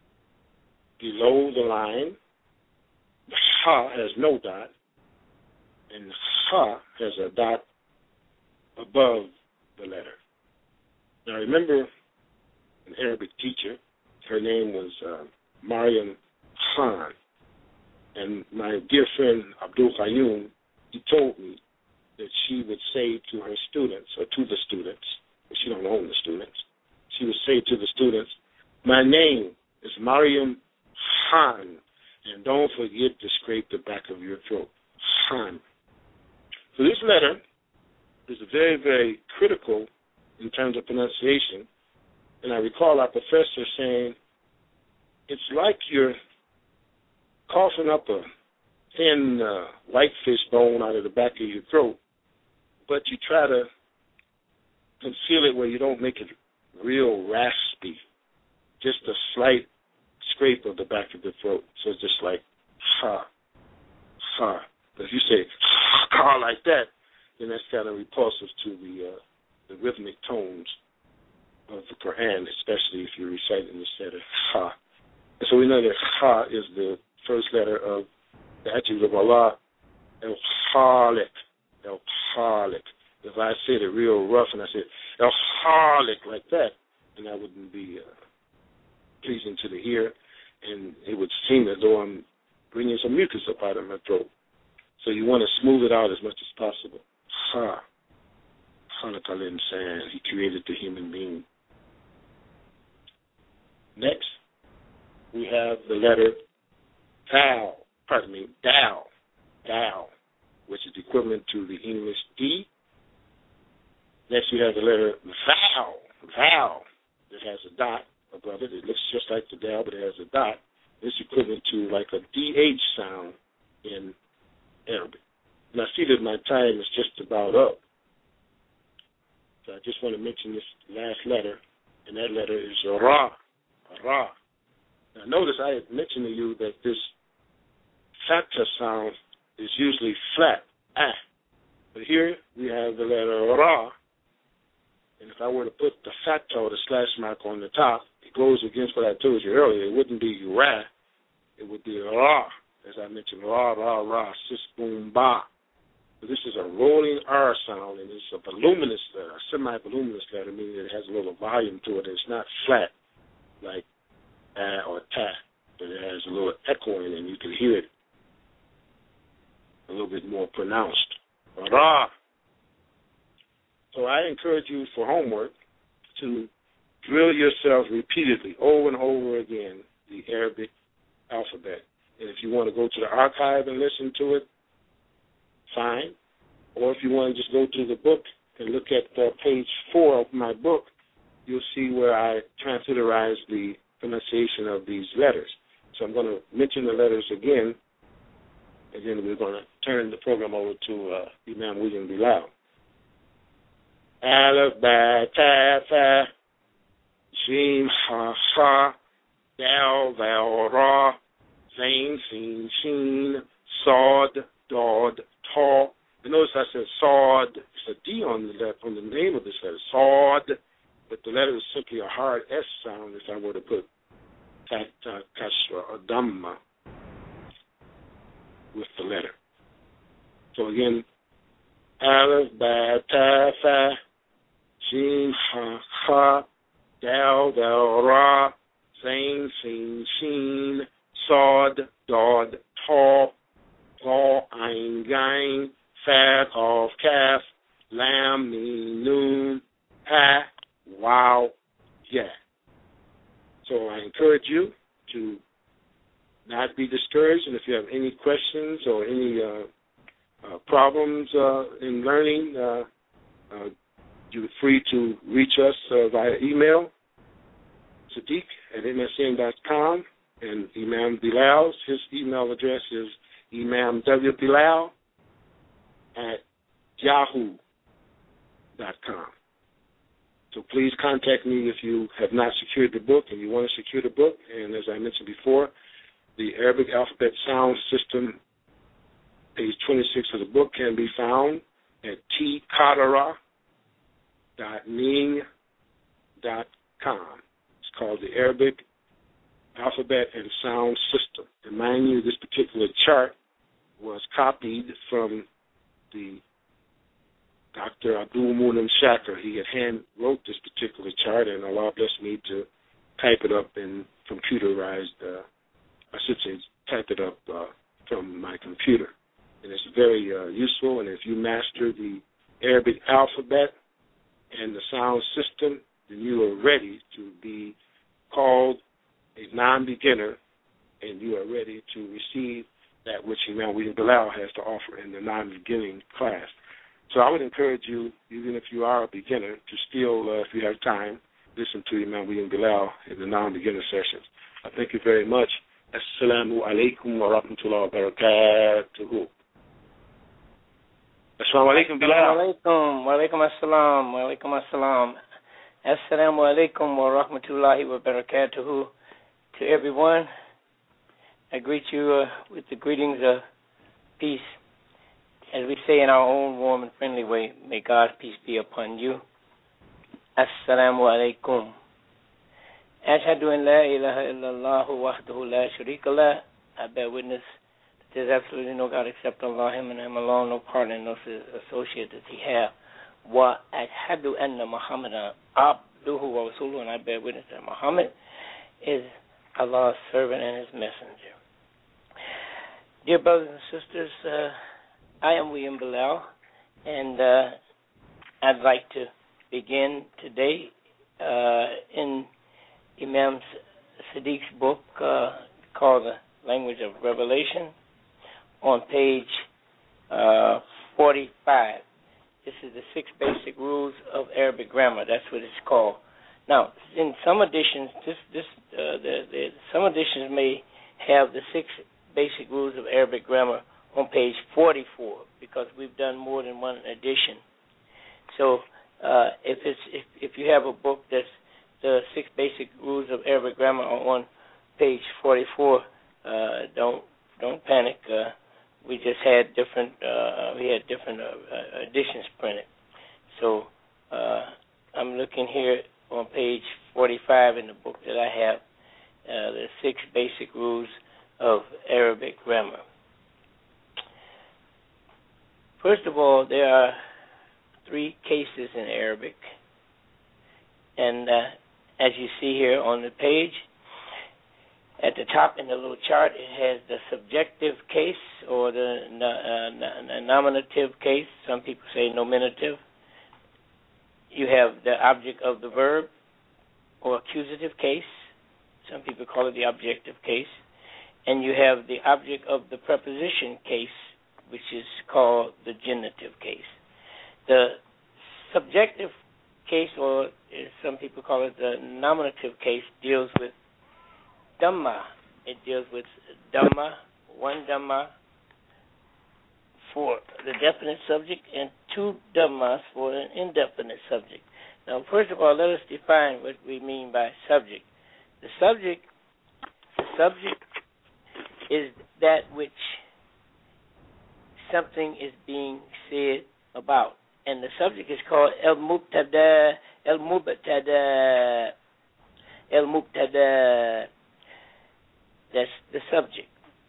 below the line. The Ha has no dot. And the Ha has a dot above the letter. Now remember, an Arabic teacher, her name was uh, Mariam Khan. And my dear friend Abdul Qayyum, he told me that she would say to her students, or to the students, but she don't own the students, she would say to the students, my name is Mariam Khan, and don't forget to scrape the back of your throat. Khan. So this letter is very, very critical in terms of pronunciation. And I recall our professor saying, it's like you're coughing up a thin uh, whitefish bone out of the back of your throat, but you try to conceal it where you don't make it real raspy, just a slight scrape of the back of the throat. So it's just like, ha, ha. But if you say, ha, like that, then that's kind of repulsive to the, uh, the rhythmic tones of the Quran, especially if you're reciting this letter, ha. And so we know that ha is the first letter of the attribute of Allah, El-Khaliq, El-Khaliq. If I said it real rough and I said El-Khaliq like that, then that wouldn't be uh, pleasing to the ear, and it would seem as though I'm bringing some mucus up out of my throat. So you want to smooth it out as much as possible. Ha. Khalaqa al-Insan, he created the human being. Next, we have the letter Thou, pardon me, Thou, Thou, which is equivalent to the English D. Next, we have the letter Thou, Thou, that has a dot above it. It looks just like the Thou, but it has a dot. It's equivalent to like a D H sound in Arabic. And I see that my time is just about up. So I just want to mention this last letter, and that letter is Ra. Ra. Now notice I had mentioned to you that this fatha sound is usually flat, ah. But here we have the letter Ra, and if I were to put the fatha or the slash mark on the top, it goes against what I told you earlier. It wouldn't be Ra, it would be Ra, as I mentioned, Ra, Ra, Ra, sis, boom, ba. So this is a rolling R sound, and it's a voluminous letter, a semi-voluminous letter, meaning it has a little volume to it. It's not flat like ah or ta, but it has a little echo in it, and you can hear it a little bit more pronounced. Ra. So I encourage you for homework to drill yourself repeatedly, over and over again, the Arabic alphabet. And if you want to go to the archive and listen to it, fine. Or if you want to just go to the book and look at uh, page four of my book, you'll see where I transliterated the pronunciation of these letters. So I'm going to mention the letters again, and then we're going to turn the program over to uh, Imam William Bilal. Alif, Ba, Ta, Tha, Shin, Ha, Ha, Dal, Val, Ra, Zain, Sin, Shin, Sod, Dod, Ta. And notice I said Sod. It's a D on the left, on the name of this letter, Sod, but the letter is simply a hard S sound if I were to put Ta, Ta, Kasra, or Dhamma with the letter. So again, Aleph, Ba, Ta, Tha, Shin, Ha, Ha, Dal, Dal, Ra, Zain, Sin, Shin, Sod, Dod, Ta, Paul, Ain, Gain, Fa, Qaf, Kaf, Lam, Mim, Noon, Ha, Wow, Yeah. So I encourage you to not be discouraged, and if you have any questions or any uh, uh, problems uh, in learning, uh, uh, you're free to reach us uh, via email, Sadiq at M S N dot com, and Imam Bilal's, his email address is Imam W. Bilal at yahoo dot com. So please contact me if you have not secured the book and you want to secure the book. And as I mentioned before, the Arabic Alphabet Sound System, page twenty-six of the book, can be found at t qadara dot ning dot com. It's called the Arabic Alphabet and Sound System. And mind you, this particular chart was copied from the Doctor Abdul Munam Shakir. He had hand wrote this particular chart, and Allah blessed me to type it up in computerized, uh, I should say type it up uh, from my computer. And it's very uh, useful, and if you master the Arabic alphabet and the sound system, then you are ready to be called a non-beginner, and you are ready to receive that which Imam William Bilal has to offer in the non-beginning class. So I would encourage you, even if you are a beginner, to still, uh, if you have time, listen to Imam William Bilal in the non-beginner sessions. I thank you very much. Assalamu alaikum wa rahmatullahi wa barakatuhu. Assalamu alaikum, Bilal. Assalamu alaikum. Wa alaikum assalam. Wa alaikum assalam. Assalamu alaikum wa rahmatullahi wa barakatuhu. To everyone, I greet you uh, with the greetings of peace. As we say in our own warm and friendly way, may God's peace be upon you. Assalamu alaikum. Ashhadu an la ilaha illallah wahdahu la sharika lah. I bear witness that there's absolutely no God except Allah, Him and Him alone, no partner, no associate that He have. Wa ashhadu anna Muhammadan abduhu wa rasuluhu, and I bear witness that Muhammad is Allah's servant and His messenger. Dear brothers and sisters, uh, I am William Bilal, and uh, I'd like to begin today uh, in Imam Sadiq's book uh, called The Language of Revelation on page uh, forty-five. This is the six basic rules of Arabic grammar. That's what it's called. Now, in some editions, this, this, uh, the, the, some editions may have the six basic rules of Arabic grammar on page forty-four, because we've done more than one edition. So uh, if it's if, if you have a book that's the six basic rules of Arabic grammar are on page forty-four, uh, don't don't panic. Uh, we just had different uh, we had different uh, editions printed. So uh, I'm looking here on page forty-five in the book that I have, uh, the six basic rules of Arabic grammar. First of all, there are three cases in Arabic, and uh, as you see here on the page, at the top in the little chart, it has the subjective case or the uh, nominative case. Some people say nominative. You have the object of the verb or accusative case. Some people call it the objective case. And you have the object of the preposition case, which is called the genitive case. The subjective case, or some people call it the nominative case, deals with Dhamma. It deals with Dhamma, one Dhamma for the definite subject and two Dhammas for an indefinite subject. Now, first of all, let us define what we mean by subject. The subject, the subject is that which something is being said about. And the subject is called el-mubtada, el-mubtada, el-mubtada. That's the subject.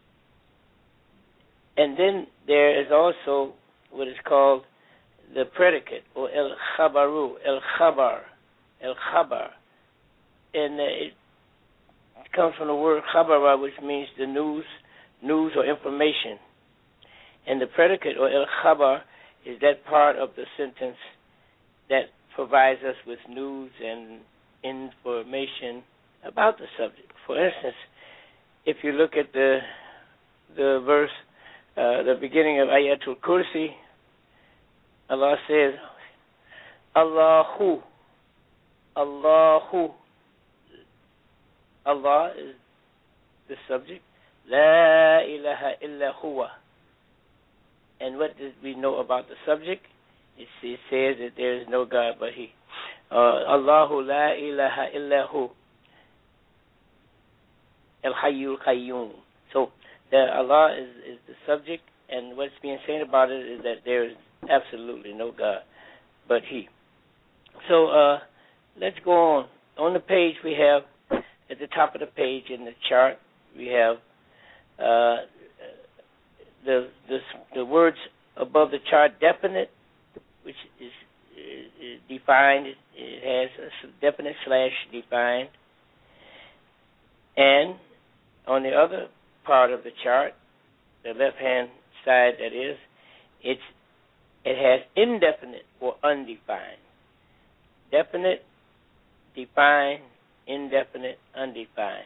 And then there is also what is called the predicate, or el-khabaru, el-khabar, el-khabar. And uh, it comes from the word khabara, which means the news, news or information. And the predicate, or el-khabar, is that part of the sentence that provides us with news and information about the subject. For instance, if you look at the the verse, uh, the beginning of Ayatul Kursi, Allah says, Allahu, Allahu, Allah is the subject, La ilaha illa huwa. And what do we know about the subject? It, it says that there is no God but He. Uh, Allahu la ilaha illa hu. El Hayyul Qayyum. So the Allah is, is the subject, and what's being said about it is that there is absolutely no God but He. So uh, let's go on. On the page we have, at the top of the page in the chart, we have uh, the, the the words above the chart, definite, which is, is, is defined. It has a definite slash defined. And on the other part of the chart, the left-hand side that is, it's it has indefinite or undefined. Definite, defined, indefinite, undefined.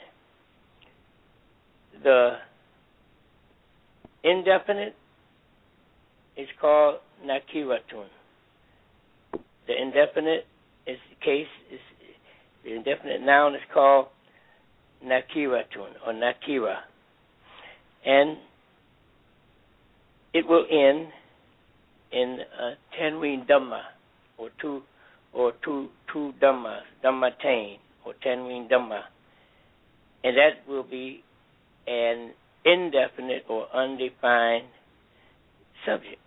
The indefinite is called nakiratun. The indefinite is the case is the indefinite noun is called nakiratun or nakira, and it will end in a tanween dhamma or two or two two dhammas, dhammatain or tanween dhamma, and that will be an indefinite or undefined subject.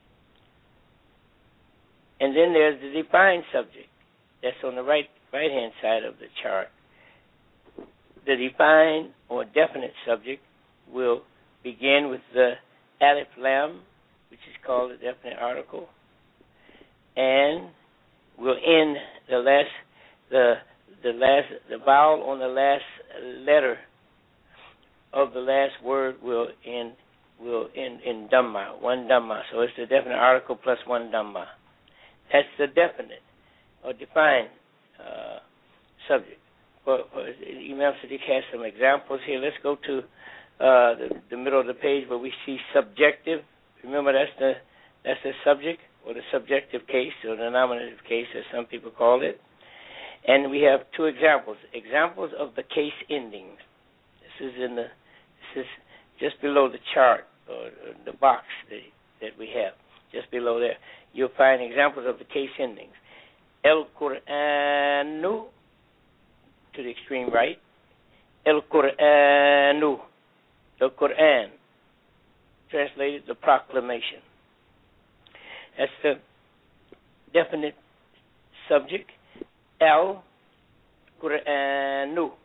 And then there's the defined subject that's on the right right hand side of the chart. The defined or definite subject will begin with the alif lam, which is called a definite article, and will end the last the the last the vowel on the last letter of the last word will end will end in dhamma, one dhamma. So it's the definite article plus one dhamma. That's the definite or defined uh, subject. But, but Imam Sadiq has some examples here. Let's go to uh, the, the middle of the page where we see subjective. Remember, that's the that's the subject or the subjective case or the nominative case, as some people call it. And we have two examples. Examples of the case endings. This is in the this is just below the chart or the box that, that we have. Just below there, you'll find examples of the case endings. El Qur'anu, to the extreme right. El Qur'anu, the Qur'an, translated the proclamation. That's the definite subject. El Qur'anu.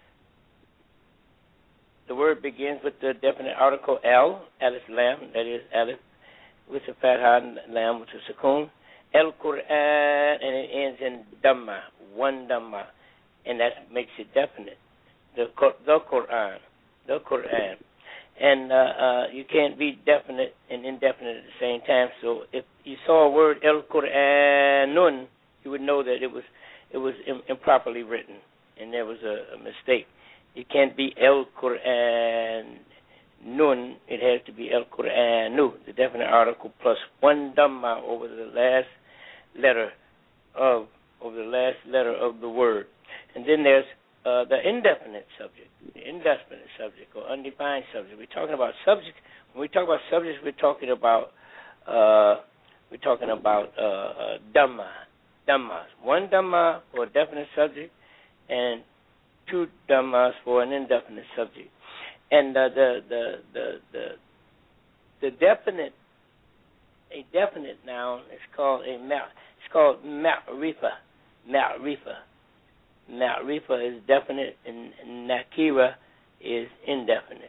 The word begins with the definite article El, Alif Lam, that is Alif with a fatha and Lam with a sukoon. El Qur'an, and it ends in Dhamma, one Dhamma, and that makes it definite. The, the Qur'an, the Qur'an. And uh, uh, you can't be definite and indefinite at the same time. So if you saw a word El Qur'anun, you would know that it was it was im- improperly written, and there was a, a mistake. It can't be El Qur'an Nun. It has to be El Qur'anu, the definite article plus one Dhamma over the last letter of over the last letter of the word. And then there's uh, the indefinite subject, the indefinite subject or undefined subject. We're talking about subject. When we talk about subjects, we're talking about uh, we're talking about uh, uh, Dhamma, Dhammas. One Dhamma for a definite subject, and two Dhammas for an indefinite subject. And uh, the, the the the the definite, a definite noun is called a ma. It's called ma'rifa. Ma'rifa. Ma'rifa is definite, and nakira is indefinite.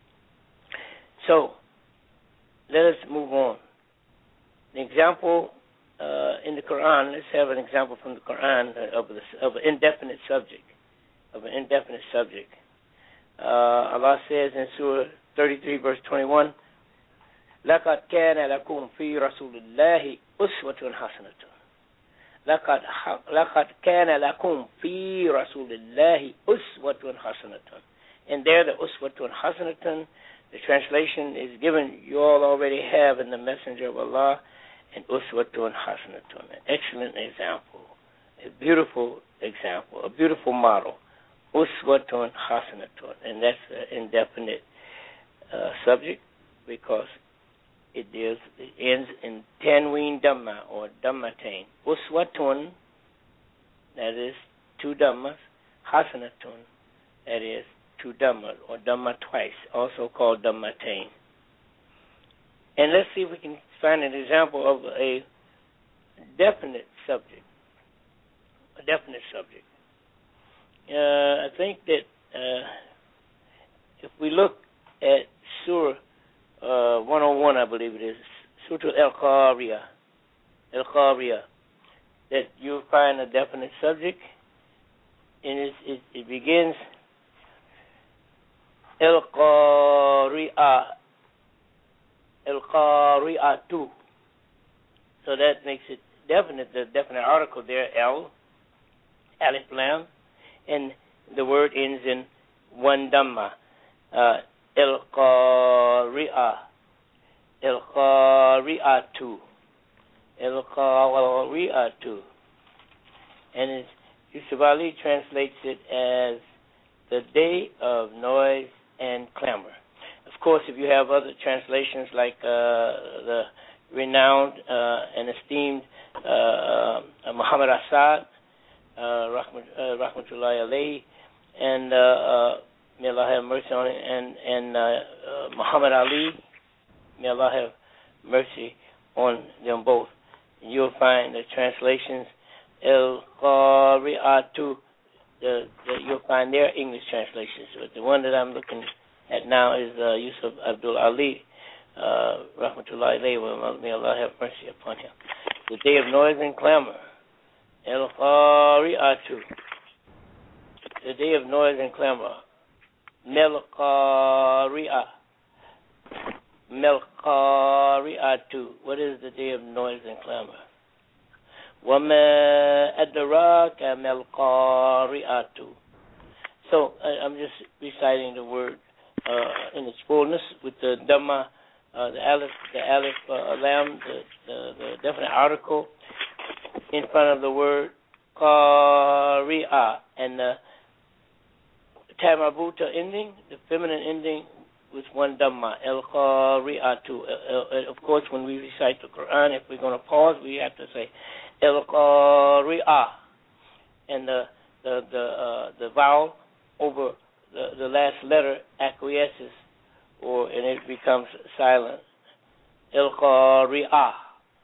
So let us move on. An example uh, in the Quran. Let's have an example from the Quran of the, of an indefinite subject. Of an indefinite subject. Uh, Allah says in Surah thirty-three, verse twenty-one, لَقَدْ كَانَ لَكُمْ فِي رَسُولِ اللَّهِ أُسْوَةٌ حَسَنَةٌ لَقَدْ, لَقَدْ كَانَ لَكُمْ فِي رَسُولِ اللَّهِ أُسْوَةٌ حَسَنَةٌ. And there the أُسْوَةٌ حَسَنَةٌ, the translation is given, you all already have in the Messenger of Allah, an أُسْوَةٌ حَسَنَةٌ, an excellent example, a beautiful example, a beautiful model. Uswatun hasanatun, and that's an indefinite uh, subject because it deals, it ends in tanween dhamma or dhammatain. Uswatun, that is two dhammas. Hasanatun, that is two dhammas or dhamma twice, also called dhammatain. And let's see if we can find an example of a definite subject, a definite subject. Uh, I think that uh, if we look at Surah uh, one oh one, I believe it is, Surah Al-Qariya, Al-Qariya, that you'll find a definite subject, and it, it, it begins Al-Qariya, Al-Qariyatu. So that makes it definite, the definite article there, Al, Alif Lam, and the word ends in one Dhamma. Uh, El-Qari'ah. El-Qari'atu. El-Qari'atu. And it's, Yusuf Ali translates it as the day of noise and clamor. Of course, if you have other translations like uh, the renowned uh, and esteemed uh, uh, Muhammad Asad, Uh, Rahmat, uh, Rahmatullahi alayhi, and uh, uh, may Allah have mercy on it, and, and uh, uh, Muhammad Ali, may Allah have mercy on them both. And you'll find the translations, El-Qari'atu, the, the, you'll find their English translations. But the one that I'm looking at now is uh, Yusuf Abdul Ali, uh, Rahmatullahi alayhi, may Allah have mercy upon him. The day of noise and clamor. El-Qari'atu, the day of noise and clamor. Mel-Qari'ah, Mel-Qari'atu, what is the day of noise and clamor? وَمَا أَدْرَاكَ مَلْقَارِئَةُ. So I, I'm just reciting the word uh, in its fullness with the Dhamma, uh, the Alif, the Alif uh, Lam, the, the, the definite article in front of the word Qari'ah, and the Tamabuta ending, the feminine ending, with one Dhamma, El-Qari'atu. Uh, of course, when we recite the Quran, if we're going to pause, we have to say El-Qari'ah. And the the the, uh, the vowel over the, the last letter acquiesces, or and it becomes silent. El-Qari'ah.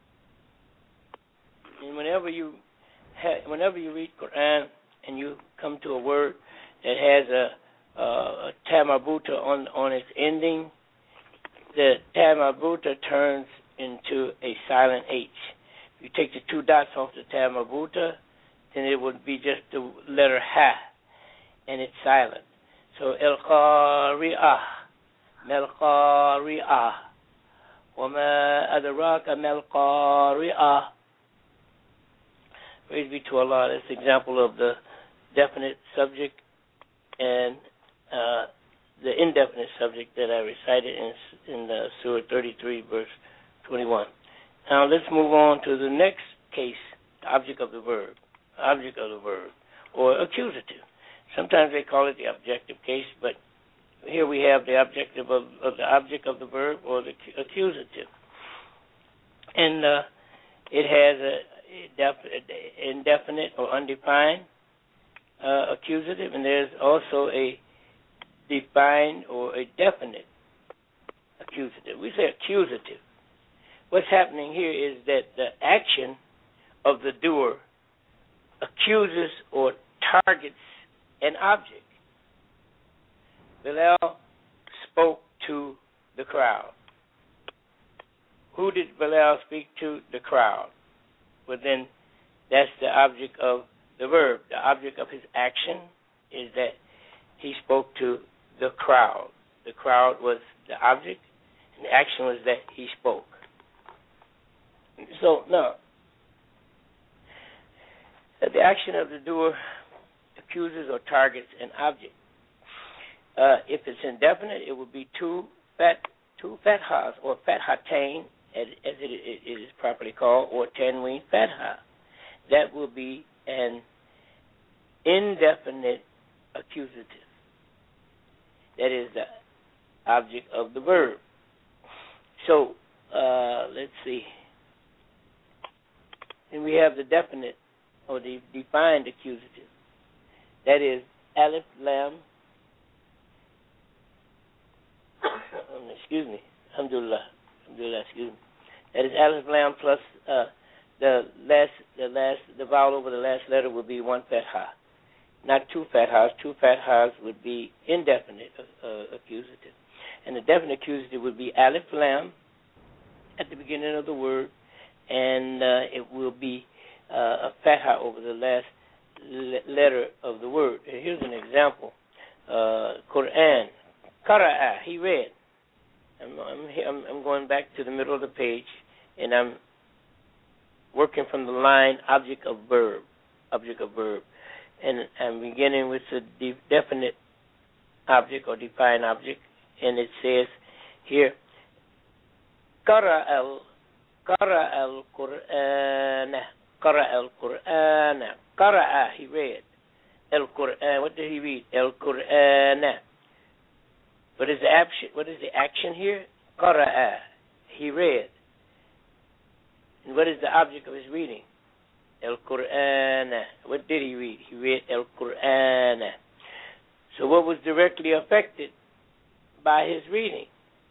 And whenever you ha- whenever you read Quran and you come to a word that has a Uh, tamabuta on on its ending, the tamabuta turns into a silent H. If you take the two dots off the tamabuta, then it would be just the letter ha, and it's silent. So el-qari'ah, mal-qari'ah, wa ma adraka mal-qari'ah. Praise be to Allah. That's an example of the definite subject and Uh, the indefinite subject that I recited in, in the Surah thirty-three, verse twenty-one. Now let's move on to the next case, the object of the verb, object of the verb, or accusative. Sometimes they call it the objective case, but here we have the objective of, of the object of the verb, or the accusative, and uh, it has a def- indefinite or undefined uh, accusative, and there's also a defined or a definite accusative. We say accusative. What's happening here is that the action of the doer accuses or targets an object. Bilal spoke to the crowd. Who did Bilal speak to? The crowd. Well, then that's the object of the verb. The object of his action is that he spoke to the crowd. The crowd was the object, and the action was that he spoke. So now, the action of the doer accuses or targets an object. Uh, if it's indefinite, it would be two fat two fathas or fathatain, as, as it, it, it is properly called, or tanween fatha. That will be an indefinite accusative. That is the object of the verb. So, uh, let's see. And we have the definite or the defined accusative. That is alif, lam, excuse me, alhamdulillah, alhamdulillah, excuse me. That is alif, lam plus uh, the last, the last, the vowel over the last letter will be one fatha. Not two fathas. Two fathas would be indefinite uh, accusative. And the definite accusative would be alif, lam at the beginning of the word, and uh, it will be uh, a fatha over the last le- letter of the word. And here's an example. Uh, Quran. Qara'a, he read. I'm, I'm, I'm going back to the middle of the page, and I'm working from the line object of verb. Object of verb. And I'm beginning with a de- definite object or defined object, and it says here, Qara al Qara al Quran, Qara al Quran, Qara'a, he read. El Quran, what did he read? El Quran. What is the action? What is the action here? Qara'a, he read. And what is the object of his reading? El-Qur'an. What did he read? He read El-Qur'an. So what was directly affected by his reading?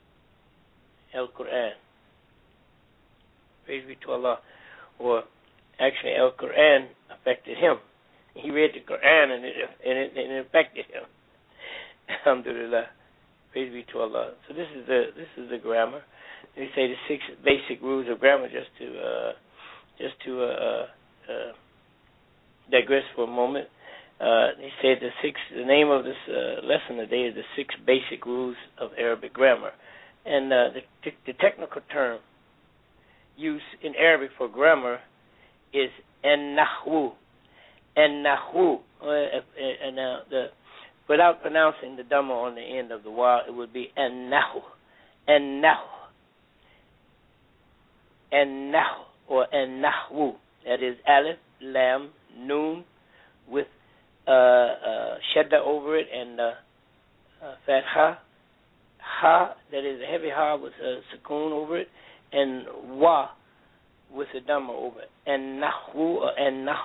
El-Qur'an. Praise be to Allah. Or actually El-Qur'an affected him. He read the Qur'an and it, and it, and it affected him. Alhamdulillah. Praise be to Allah. So this is the this is the grammar. They say the six basic rules of grammar, just to uh, just to uh, Uh, digress for a moment. Uh, they say the six. The name of this uh, lesson today is the six basic rules of Arabic grammar, and uh, the, t- the technical term used in Arabic for grammar is an-nahwu. An-nahwu, uh, and uh, the without pronouncing the dhamma on the end of the wa, it would be an-nahwu, an-nahwu, an-nahwu, or an-nahwu. That is alif, lam, noon, with uh, uh, shadda over it and uh, uh, fatha, ha, that is a heavy ha with a sukoon over it, and wa with a dhamma over it, and nahwu and nahu.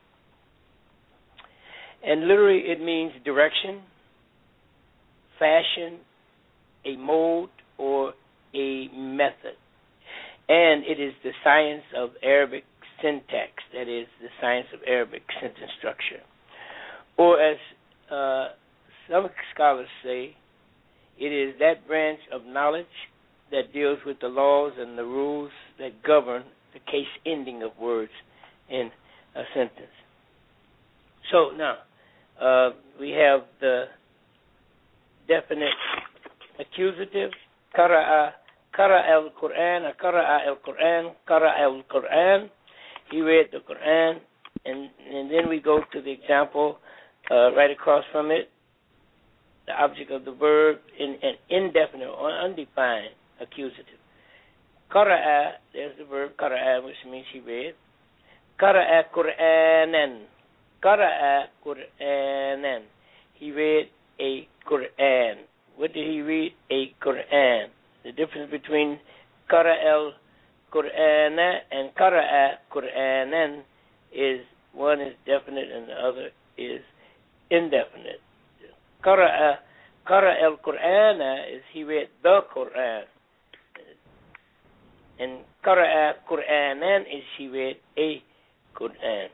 And literally it means direction, fashion, a mode, or a method. And it is the science of Arabic syntax, that is the science of Arabic sentence structure. Or as uh, some scholars say, it is that branch of knowledge that deals with the laws and the rules that govern the case ending of words in a sentence. So now, uh, we have the definite accusative, Qara'a, Qara'a al-Qur'an, Qara'a al-Qur'an, Qara'a al-Qur'an. He read the Qur'an, and, and then we go to the example uh, right across from it, the object of the verb in an indefinite or undefined accusative. Qara'a, there's the verb Qara'a, which means he read. Qara'a Qur'anan. Qara'a Qur'anan. He read a Qur'an. What did he read? A Qur'an. The difference between Qara'a al-Qur'ana and Qara'a Qur'anan is one is definite and the other is indefinite. Qara'a, Qara'a al-Qur'ana is he read the Qur'an. And Qara'a Qur'anan is he read a Qur'an.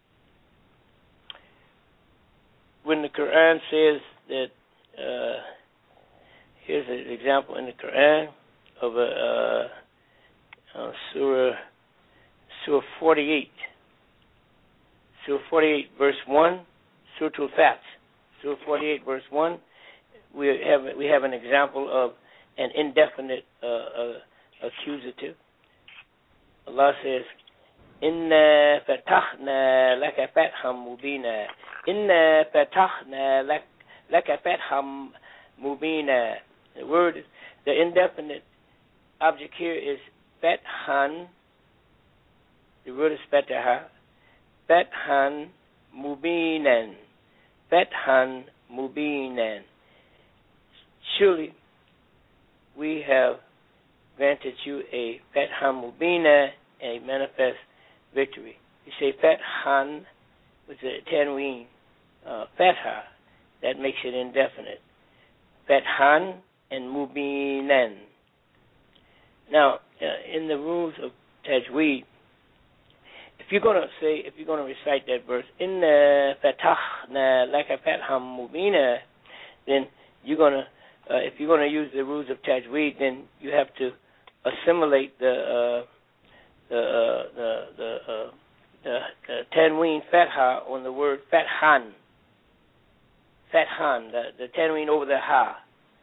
When the Quran says that, uh, here's an example in the Quran of a uh, uh, Surah, Surah forty-eight. Surah forty-eight, verse one, Surah Al-Fat. Surah forty-eight, verse one, we have we have an example of an indefinite uh, uh, accusative. Allah says, Inna fatahna laka fatham mubina. Inna fatahna laka fatham mubina. The word, the indefinite object here is fathan. The word is fataha. Fathan mubinan. Fathan mubinan. Surely we have granted you a fathan mubina, a manifest victory. You say fathan with a tanween, uh, fatha, that makes it indefinite. Fathan and mubinan. Now, uh, in the rules of tajweed, if you're going to say, if you're going to recite that verse, Inna fatahna laka fatham mubina, then you're going to, uh, if you're going to use the rules of tajweed, then you have to assimilate the uh, the uh, the the, uh, the the tanween fatha on the word fathan, fathan, the, the tanween over the ha,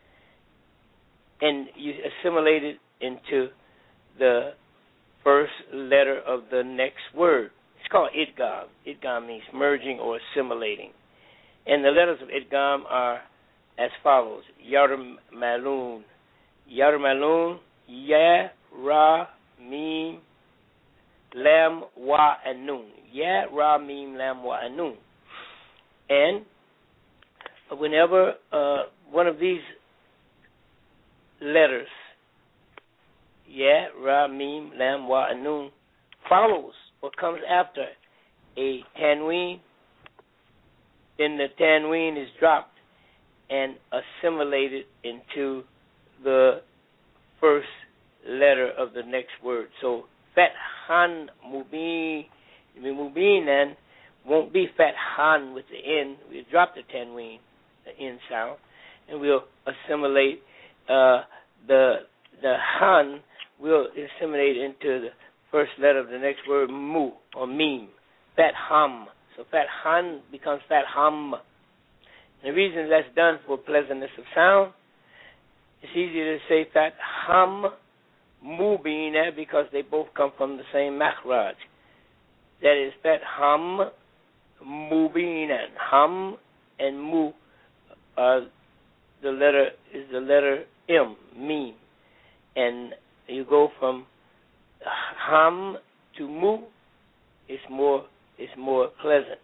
and you assimilate it into the first letter of the next word. It's called idgham. Idgham means merging or assimilating, and the letters of idgham are as follows: Yarmalun, Yarmalun, Ya, Ra, Mim, Lam, Wa, and Nun. Ya, Ra, Mim, Lam, Wa, and Nun. And whenever uh, one of these letters, Ya, Ra, Mim, Lam, Wa, and Nun, follows or comes after a tanween, then the tanween is dropped and assimilated into the first letter of the next word. So fathan mubin, mubinan won't be fathan with the N. We'll drop the tanween, the N sound, and we'll assimilate uh, the the han. We'll assimilate into the first letter of the next word, mu or meme, fatham. So fathan becomes fatham. And the reason that's done for pleasantness of sound, it's easier to say fatham mubina because they both come from the same makhraj. That is fatham mubinan. Ham and mu are the letter is the letter M, meme. And you go from ham to mu, it's more it's more pleasant.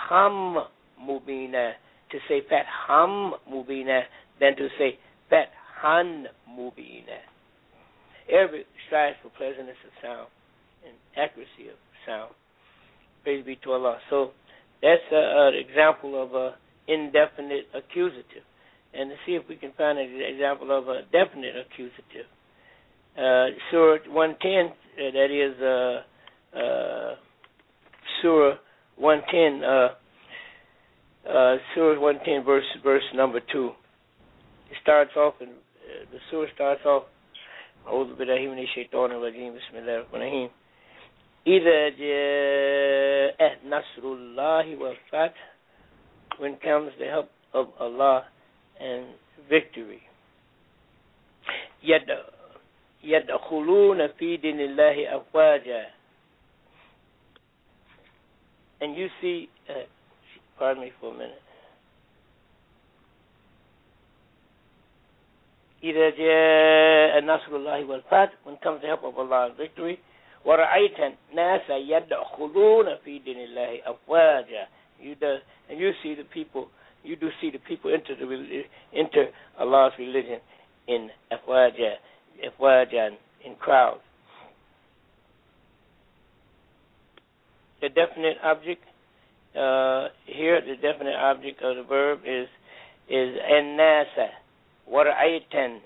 Fatham mubina, to say fatham mubina than to say Sabhan Mubina. Arabic strives for pleasantness of sound and accuracy of sound. Praise be to Allah. So that's an example of an indefinite accusative. And to see if we can find an example of a definite accusative. Uh, Surah one ten, uh, that is uh, uh, Surah one ten, uh, uh, Surah one ten, verse verse number two. It starts off, and uh, the Surah starts off, أعوذ بالله من الشيطان الرجيم بسم الله الرحمن الرحيم إذا جاء نصر الله والفتح, when comes the help of Allah and victory. يدخلون في دين الله أفواجا. And you see, uh, pardon me for a minute. إذا جاء نصر الله والفتح, when comes the help of Allah and victory. ورأيت الناس يدخلون في دين الله أفواجا. You do, and you see the people, you do see the people enter the enter Allah's religion in afwaja, afwajan, in crowds. The definite object uh, here, the definite object of the verb is is an-nasa. ورأيت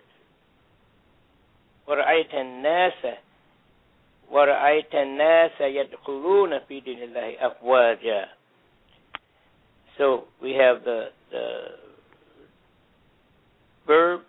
ورأيت الناس ورأيت الناس يدخلون في دين الله أفواجا. So we have the, the verb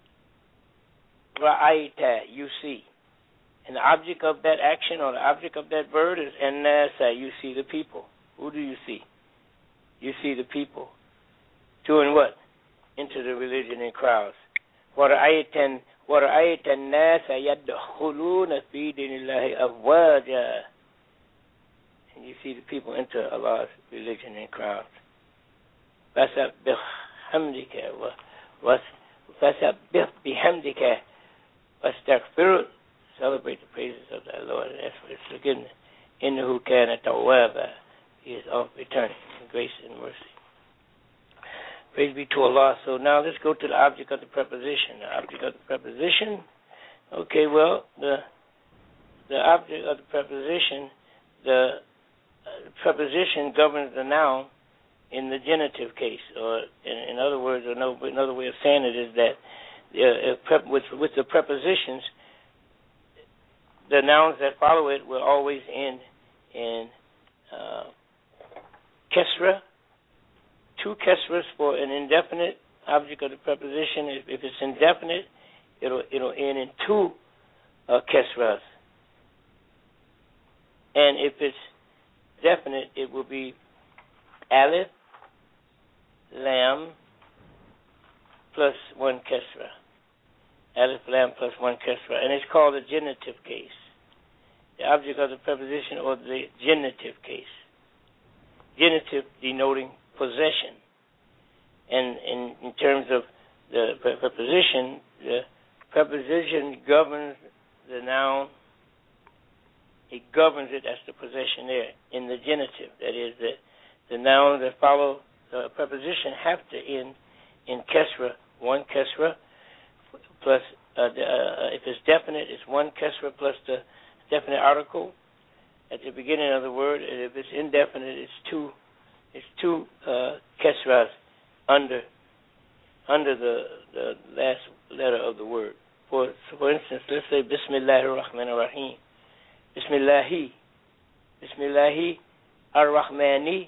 ra'ayta, you see. And the object of that action or the object of that verb is an-nasa, you see the people. Who do you see? You see the people. Doing what? Into the religion in crowds. وَرَأَيْتَ النَّاسَ يَدْخُلُونَ فِي دِينِ اللَّهِ أَفْوَاجًا. And you see the people enter Allah's religion in crowds. فَسَبِّحْ بِحَمْدِكَ فَسَبِّحْ بِحَمْدِكَ وَاسْتَغْفِرْ. Celebrate the praises of thy Lord and ask for his forgiveness. إِنَّهُ كَانَ تَوَّابًا. He is oft returning in grace and mercy. Praise be to Allah. So now let's go to the object of the preposition. The object of the preposition. Okay, well, the the object of the preposition, the uh, preposition governs the noun in the genitive case, or in, in other words, or no, another way of saying it is that uh, prep, with with the prepositions, the nouns that follow it will always end in uh, kesra. Two kesras for an indefinite object of the preposition. If, if it's indefinite, it'll it'll end in two uh, kesras. And if it's definite, it will be alif, lam, plus one kesra. Alif, lam, plus one kesra. And it's called the genitive case. The object of the preposition, or the genitive case. Genitive denoting possession. And in, in terms of the pre- preposition, the preposition governs the noun. It governs it as the possession there in the genitive. That is, the, the nouns that follow the preposition have to end in kesra, one kesra, plus, uh, the, uh, if it's definite, it's one kesra plus the definite article at the beginning of the word. And if it's indefinite, it's two It's two uh, kesras under under the, the last letter of the word. For so for instance, let's say Bismillahir Rahmanir Rahim. Bismillahi. Bismillahi Ar-Rahmani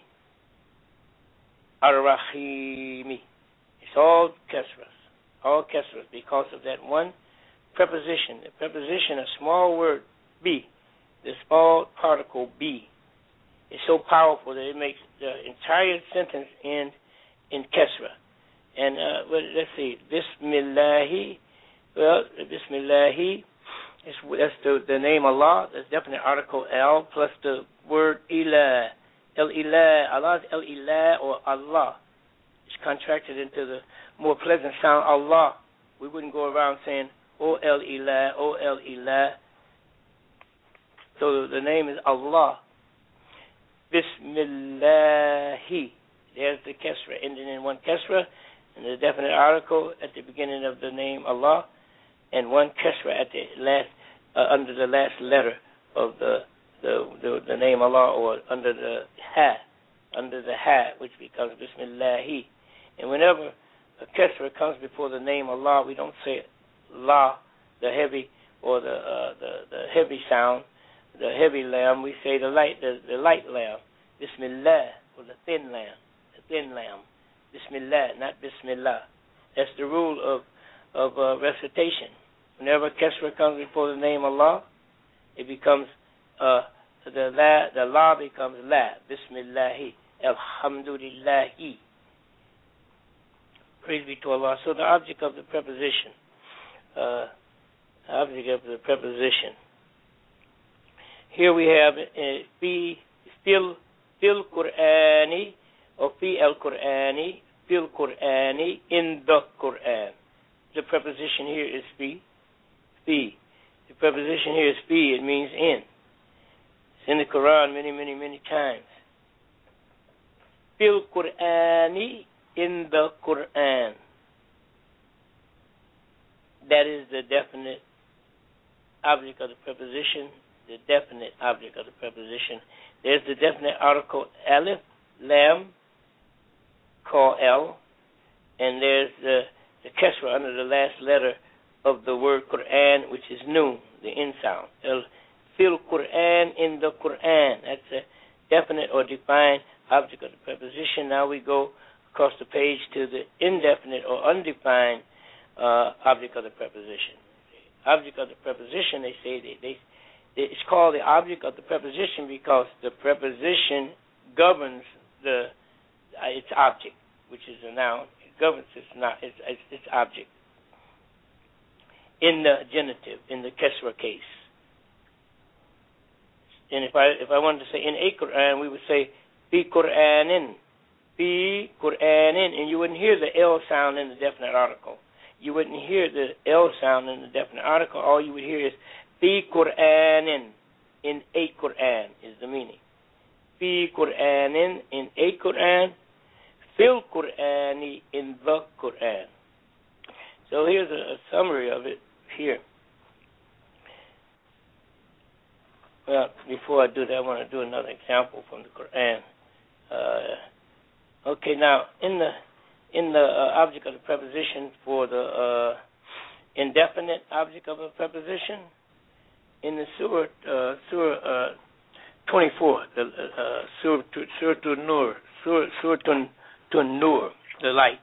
Ar-Rahimi. It's all kesras. All kesras because of that one preposition. The preposition, a small word, be. The small particle be. It's so powerful that it makes the entire sentence end in kesra. And uh, well, let's see, Bismillahi. Well, Bismillahi is that's the, the name Allah. That's definite article El plus the word Ilah. El Ilah. Allah's El Ilah or Allah. It's contracted into the more pleasant sound Allah. We wouldn't go around saying O El Ilah, O El Ilah. So the name is Allah. Bismillahi. There's the kesra, ending in one kesra. and the definite article at the beginning of the name Allah, and one kasra at the last, uh, under the last letter of the the, the the name Allah, or under the ha, under the ha, which becomes Bismillahi. And whenever a kasra comes before the name Allah, we don't say La, the heavy, or the uh, the the heavy sound, the heavy lamb. We say the light, the, the light lamb. Bismillah, or the thin lamb, the thin lamb. Bismillah, not Bismillah. That's the rule of of uh, recitation. Whenever kasra comes before the name Allah, it becomes uh, the la, the la becomes la. Bismillahi, Alhamdulillahi. Praise be to Allah. So the object of the preposition, uh, the object of the preposition. Here we have uh, fi fil fil Qur'ani, or fi al Qur'ani, fil Qur'ani, in the Qur'an. The preposition here is fi. Fi. The preposition here is fi. It means in. It's in the Quran many, many, many times. Fil Qur'ani, in the Quran. That is the definite object of the preposition. The definite object of the preposition. There's the definite article alif, lam, call L, and there's the, the kasra under the last letter of the word Quran, which is nun, the in sound. El fil Quran, in the Quran. That's a definite or defined object of the preposition. Now we go across the page to the indefinite or undefined uh, object of the preposition. The object of the preposition, they say, they, they, it's called the object of the preposition because the preposition governs the uh, its object, which is a noun. It governs its, not, its, its, its object. In the genitive, in the kasra case. And if I if I wanted to say in a Quran, we would say fi Qur'anin, fi Qur'anin, and you wouldn't hear the L sound in the definite article. You wouldn't hear the L sound in the definite article. All you would hear is fi Qur'anin, in a Quran is the meaning. Fi Qur'anin, in a Quran, fil Qur'ani, in the Quran. So here's a, a summary of it here. Well, before I do that, I want to do another example from the Quran. Uh, okay, now in the in the uh, object of the preposition for the uh, indefinite object of a preposition, in the surah uh, surah uh, twenty-four, the uh, surah surah to Nur, surah surah to Nur, the light.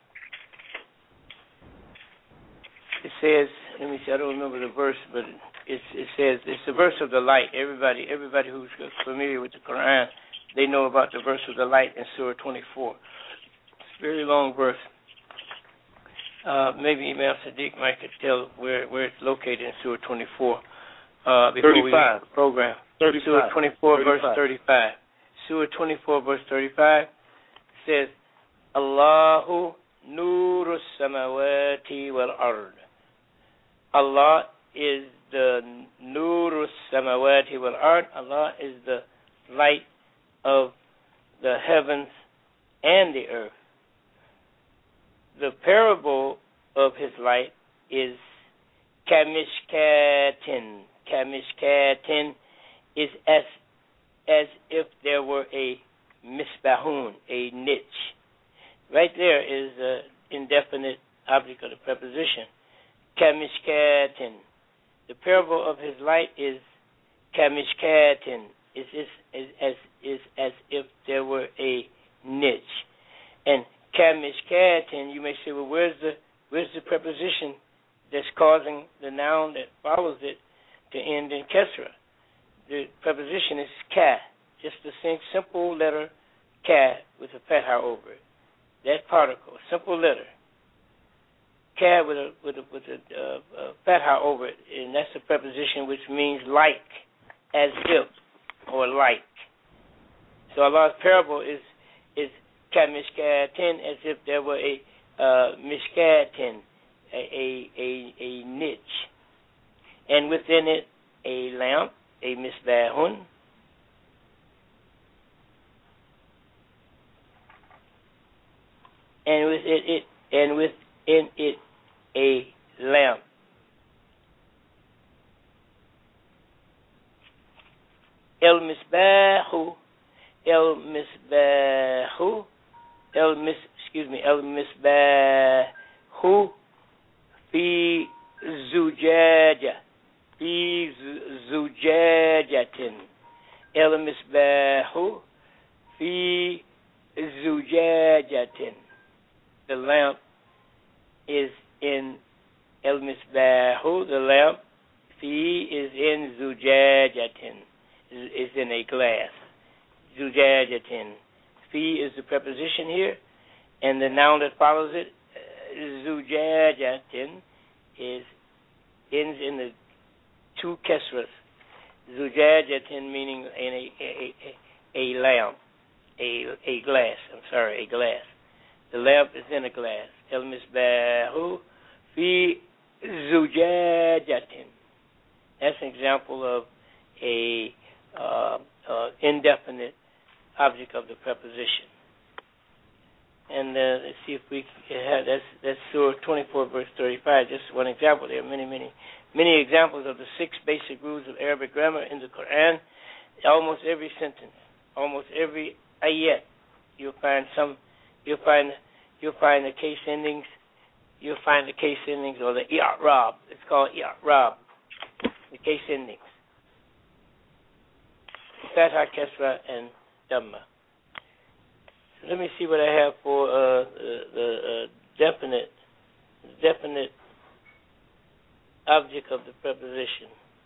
It says, let me see, I don't remember the verse, but it, it says, it's the verse of the light. Everybody everybody who's familiar with the Quran, they know about the verse of the light in Surah twenty-four. It's a very long verse. Uh, maybe Imam Sadiq might could tell where, where it's located in Surah twenty-four uh, before thirty-five. we end the program. thirty-five. Surah twenty-four, thirty-five. verse thirty-five. Surah twenty-four, verse thirty-five says, Allahu nuru samawati wal ard. Allah is the Nur Samawati wal Ard. Allah is the light of the heavens and the earth. The parable of his light is Kamishkatin. Kamishkatin is as as if there were a misbahun, a niche. Right there is an indefinite object of the preposition. Kamishkatin. The parable of his light is Kamishkatin. Is is is as is as if there were a niche. And Kamishkatin, you may say, well, where's the where's the preposition that's causing the noun that follows it to end in kesra? The preposition is ka, just the same simple letter ka with a fatha over it. That particle, a simple letter. Ka with a with a with a uh, uh, fatha over it, and that's a preposition which means like, as if, or like. So Allah's parable is is kamishkatin, as if there were a uh, mishkatin, a, a a a niche, and within it a lamp, a misbahun, and with it, it and within it a lamp. El misbahu, el misbahu, el mis, excuse me, el misbahu fi zujaja, fi zujajatin. El misbahu fi zujajatin. The lamp is in el misbahu. The lamp fi is in zujajatin. Is in a glass. Zujajatin. Fi is the preposition here, and the noun that follows it, zujajatin, is ends in the two kesras. Zujajatin meaning in a a, a, a lamp, a a glass. I'm sorry, a glass. The lamp is in a glass. El misbahu fi zujajatin. That's an example of a Uh, uh, indefinite object of the preposition. And uh, let's see if we can have that's that's Surah twenty-four, verse thirty-five. Just one example. There are many, many, many examples of the six basic rules of Arabic grammar in the Quran. Almost every sentence, almost every ayat, you'll find some. You'll find you'll find the case endings. You'll find the case endings or the i'rab. It's called i'rab. The case endings. Fatha, Kesra, and Dhamma. So let me see what I have for uh, the, the uh, definite, definite object of the preposition.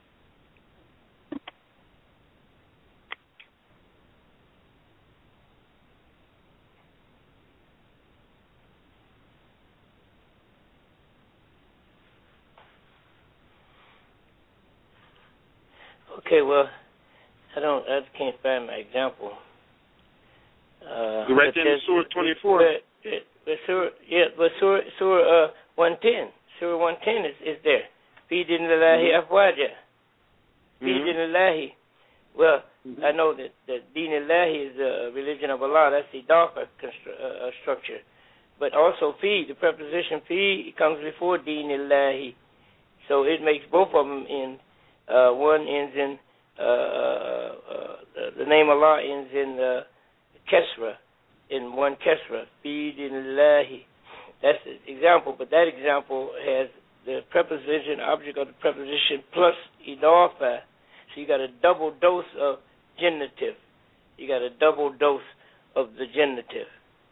Okay, well. I don't. I can't find my example. Uh, right there in Surah twenty-four. But, but Surah, yeah, but Surah, Surah uh, one ten. Surah one ten is, is there. Fi dinillahi afwaja. Fi dinillahi. Well, mm-hmm. I know that that dinillahi is the religion of Allah. That's the Idafa constru- uh, structure. But also fi, the preposition fi, comes before dinillahi. So it makes both of them in. Uh, one ends in. Uh, uh, the name Allah ends in uh, Kesra, in one Kesra, Bidinillahi. That's the example, but that example has the preposition, object of the preposition, plus Idafa. So you got a double dose of genitive. You got a double dose of the genitive.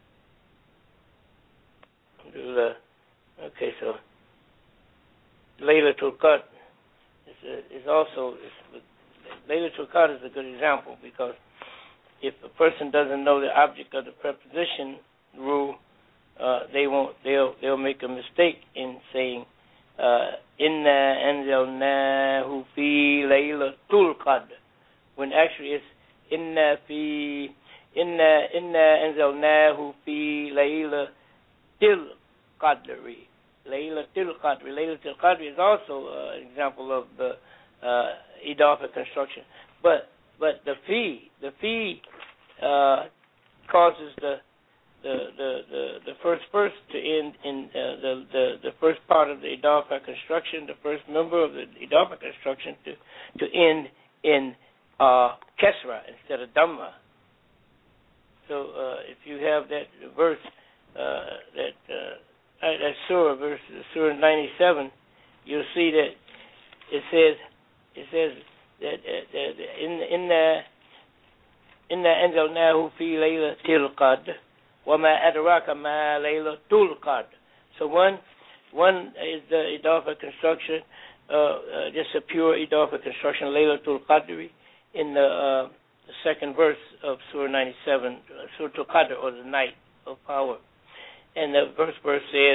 Okay, so Laylatul Qadr is, is also... Is, Laylatul Qadr is a good example because if a person doesn't know the object of the preposition rule, uh, they won't. They'll they'll make a mistake in saying Inna anzalnahu fi Laylatul Qadr, when actually it's Inna fi Inna Inna anzalnahu fi Laylatul Qadri. Laylatul Qadri. Laylatul Qadri is also uh, an example of the Uh, Idafa construction, but but the fee the fee uh, causes the the, the the the first verse to end in uh, the the the first part of the Idafa construction, the first member of the Idafa construction to to end in uh, Kesra instead of Dhamma. So uh, if you have that verse uh, that uh, that surah verse surah ninety-seven, you'll see that it says. It says that, uh, that in in the inna anzalnahu fi laylatil qadr wa ma adraka ma laylatul qadr. So one one is the Idafa construction, uh, uh, just a pure Idafa construction, Laylatul Qadri, in the, uh, the second verse of Surah ninety-seven, uh, Surah Al-Qadr, or the night of power. And the first verse says,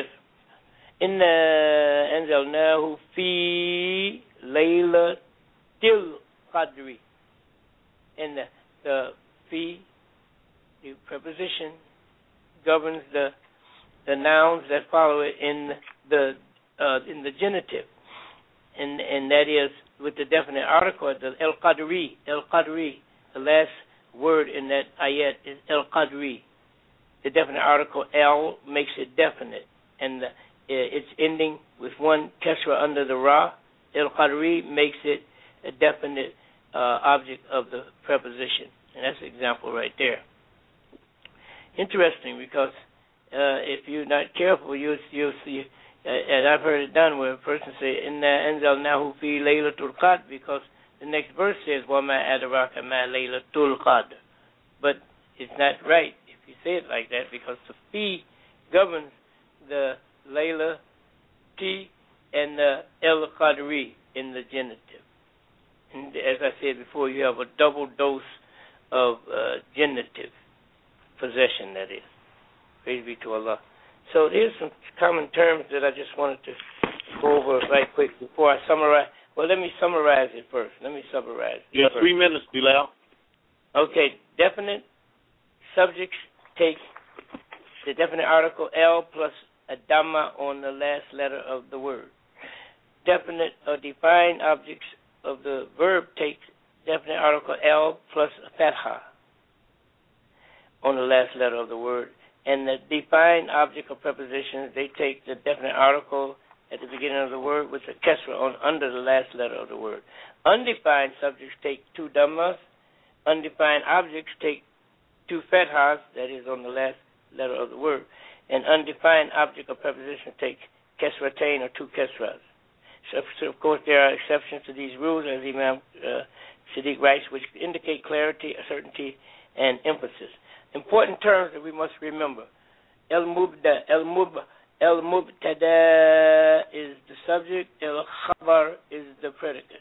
Inna anzalnahu fi laylatil qadri. And the, the fi, the preposition, governs the the nouns that follow it in the uh, in the genitive, and and that is with the definite article, the el qadri, el qadri. The last word in that ayat is el qadri. The definite article el makes it definite. and the, it's ending with one kasra under the ra. El-Qadri makes it a definite uh, object of the preposition. And that's an example right there. Interesting, because uh, if you're not careful, you'll, you'll see, uh, and I've heard it done where a person say, Inna anzalnahu fi laylatul qadr, because the next verse says, Wama adraka ma laylatul qadr. But it's not right if you say it like that, because the fi governs the layla, ti, and the el-Qadri in the genitive. And as I said before, you have a double dose of uh, genitive possession, that is. Praise be to Allah. So here's some common terms that I just wanted to go over right quick before I summarize. Well, let me summarize it first. Let me summarize it You have first. three minutes, Bilal. Okay, definite subjects take the definite article L plus a dhamma on the last letter of the word. Definite or defined objects of the verb take definite article L plus a fatha on the last letter of the word. And the defined object of prepositions, they take the definite article at the beginning of the word with a kasra on under the last letter of the word. Undefined subjects take two dhammas. Undefined objects take two fathas, that is on the last letter of the word. And undefined object of preposition take kasratain or two kasras. So, so, of course, there are exceptions to these rules, as Imam uh, Siddiq writes, which indicate clarity, certainty, and emphasis. Important terms that we must remember. El-Mubda, El-Mub, El-Mubtada is the subject. El-Khabar is the predicate.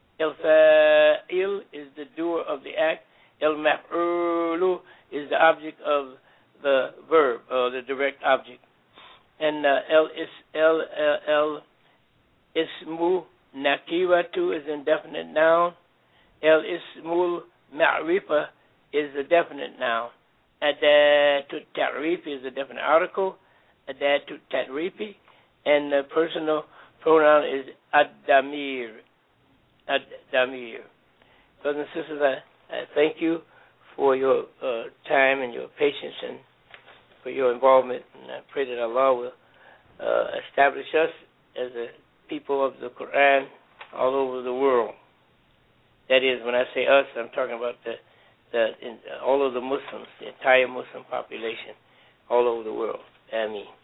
El-Fa'il is the doer of the act. El-Maf'ulu is the object of the verb, or the direct object. And uh, El-Is, El, El, El Ismu nakiratu is indefinite noun. El ismul ma'rifa is a definite noun. Adatu ta'rifi is a definite article. Adatu ta'rifi. And the personal pronoun is ad-damir. Ad-damir. Brothers and sisters, I, I thank you for your uh, time and your patience and for your involvement. And I pray that Allah will uh, establish us as a people of the Quran all over the world. That is, when I say us, I'm talking about the, the in, all of the Muslims, the entire Muslim population all over the world. Ameen.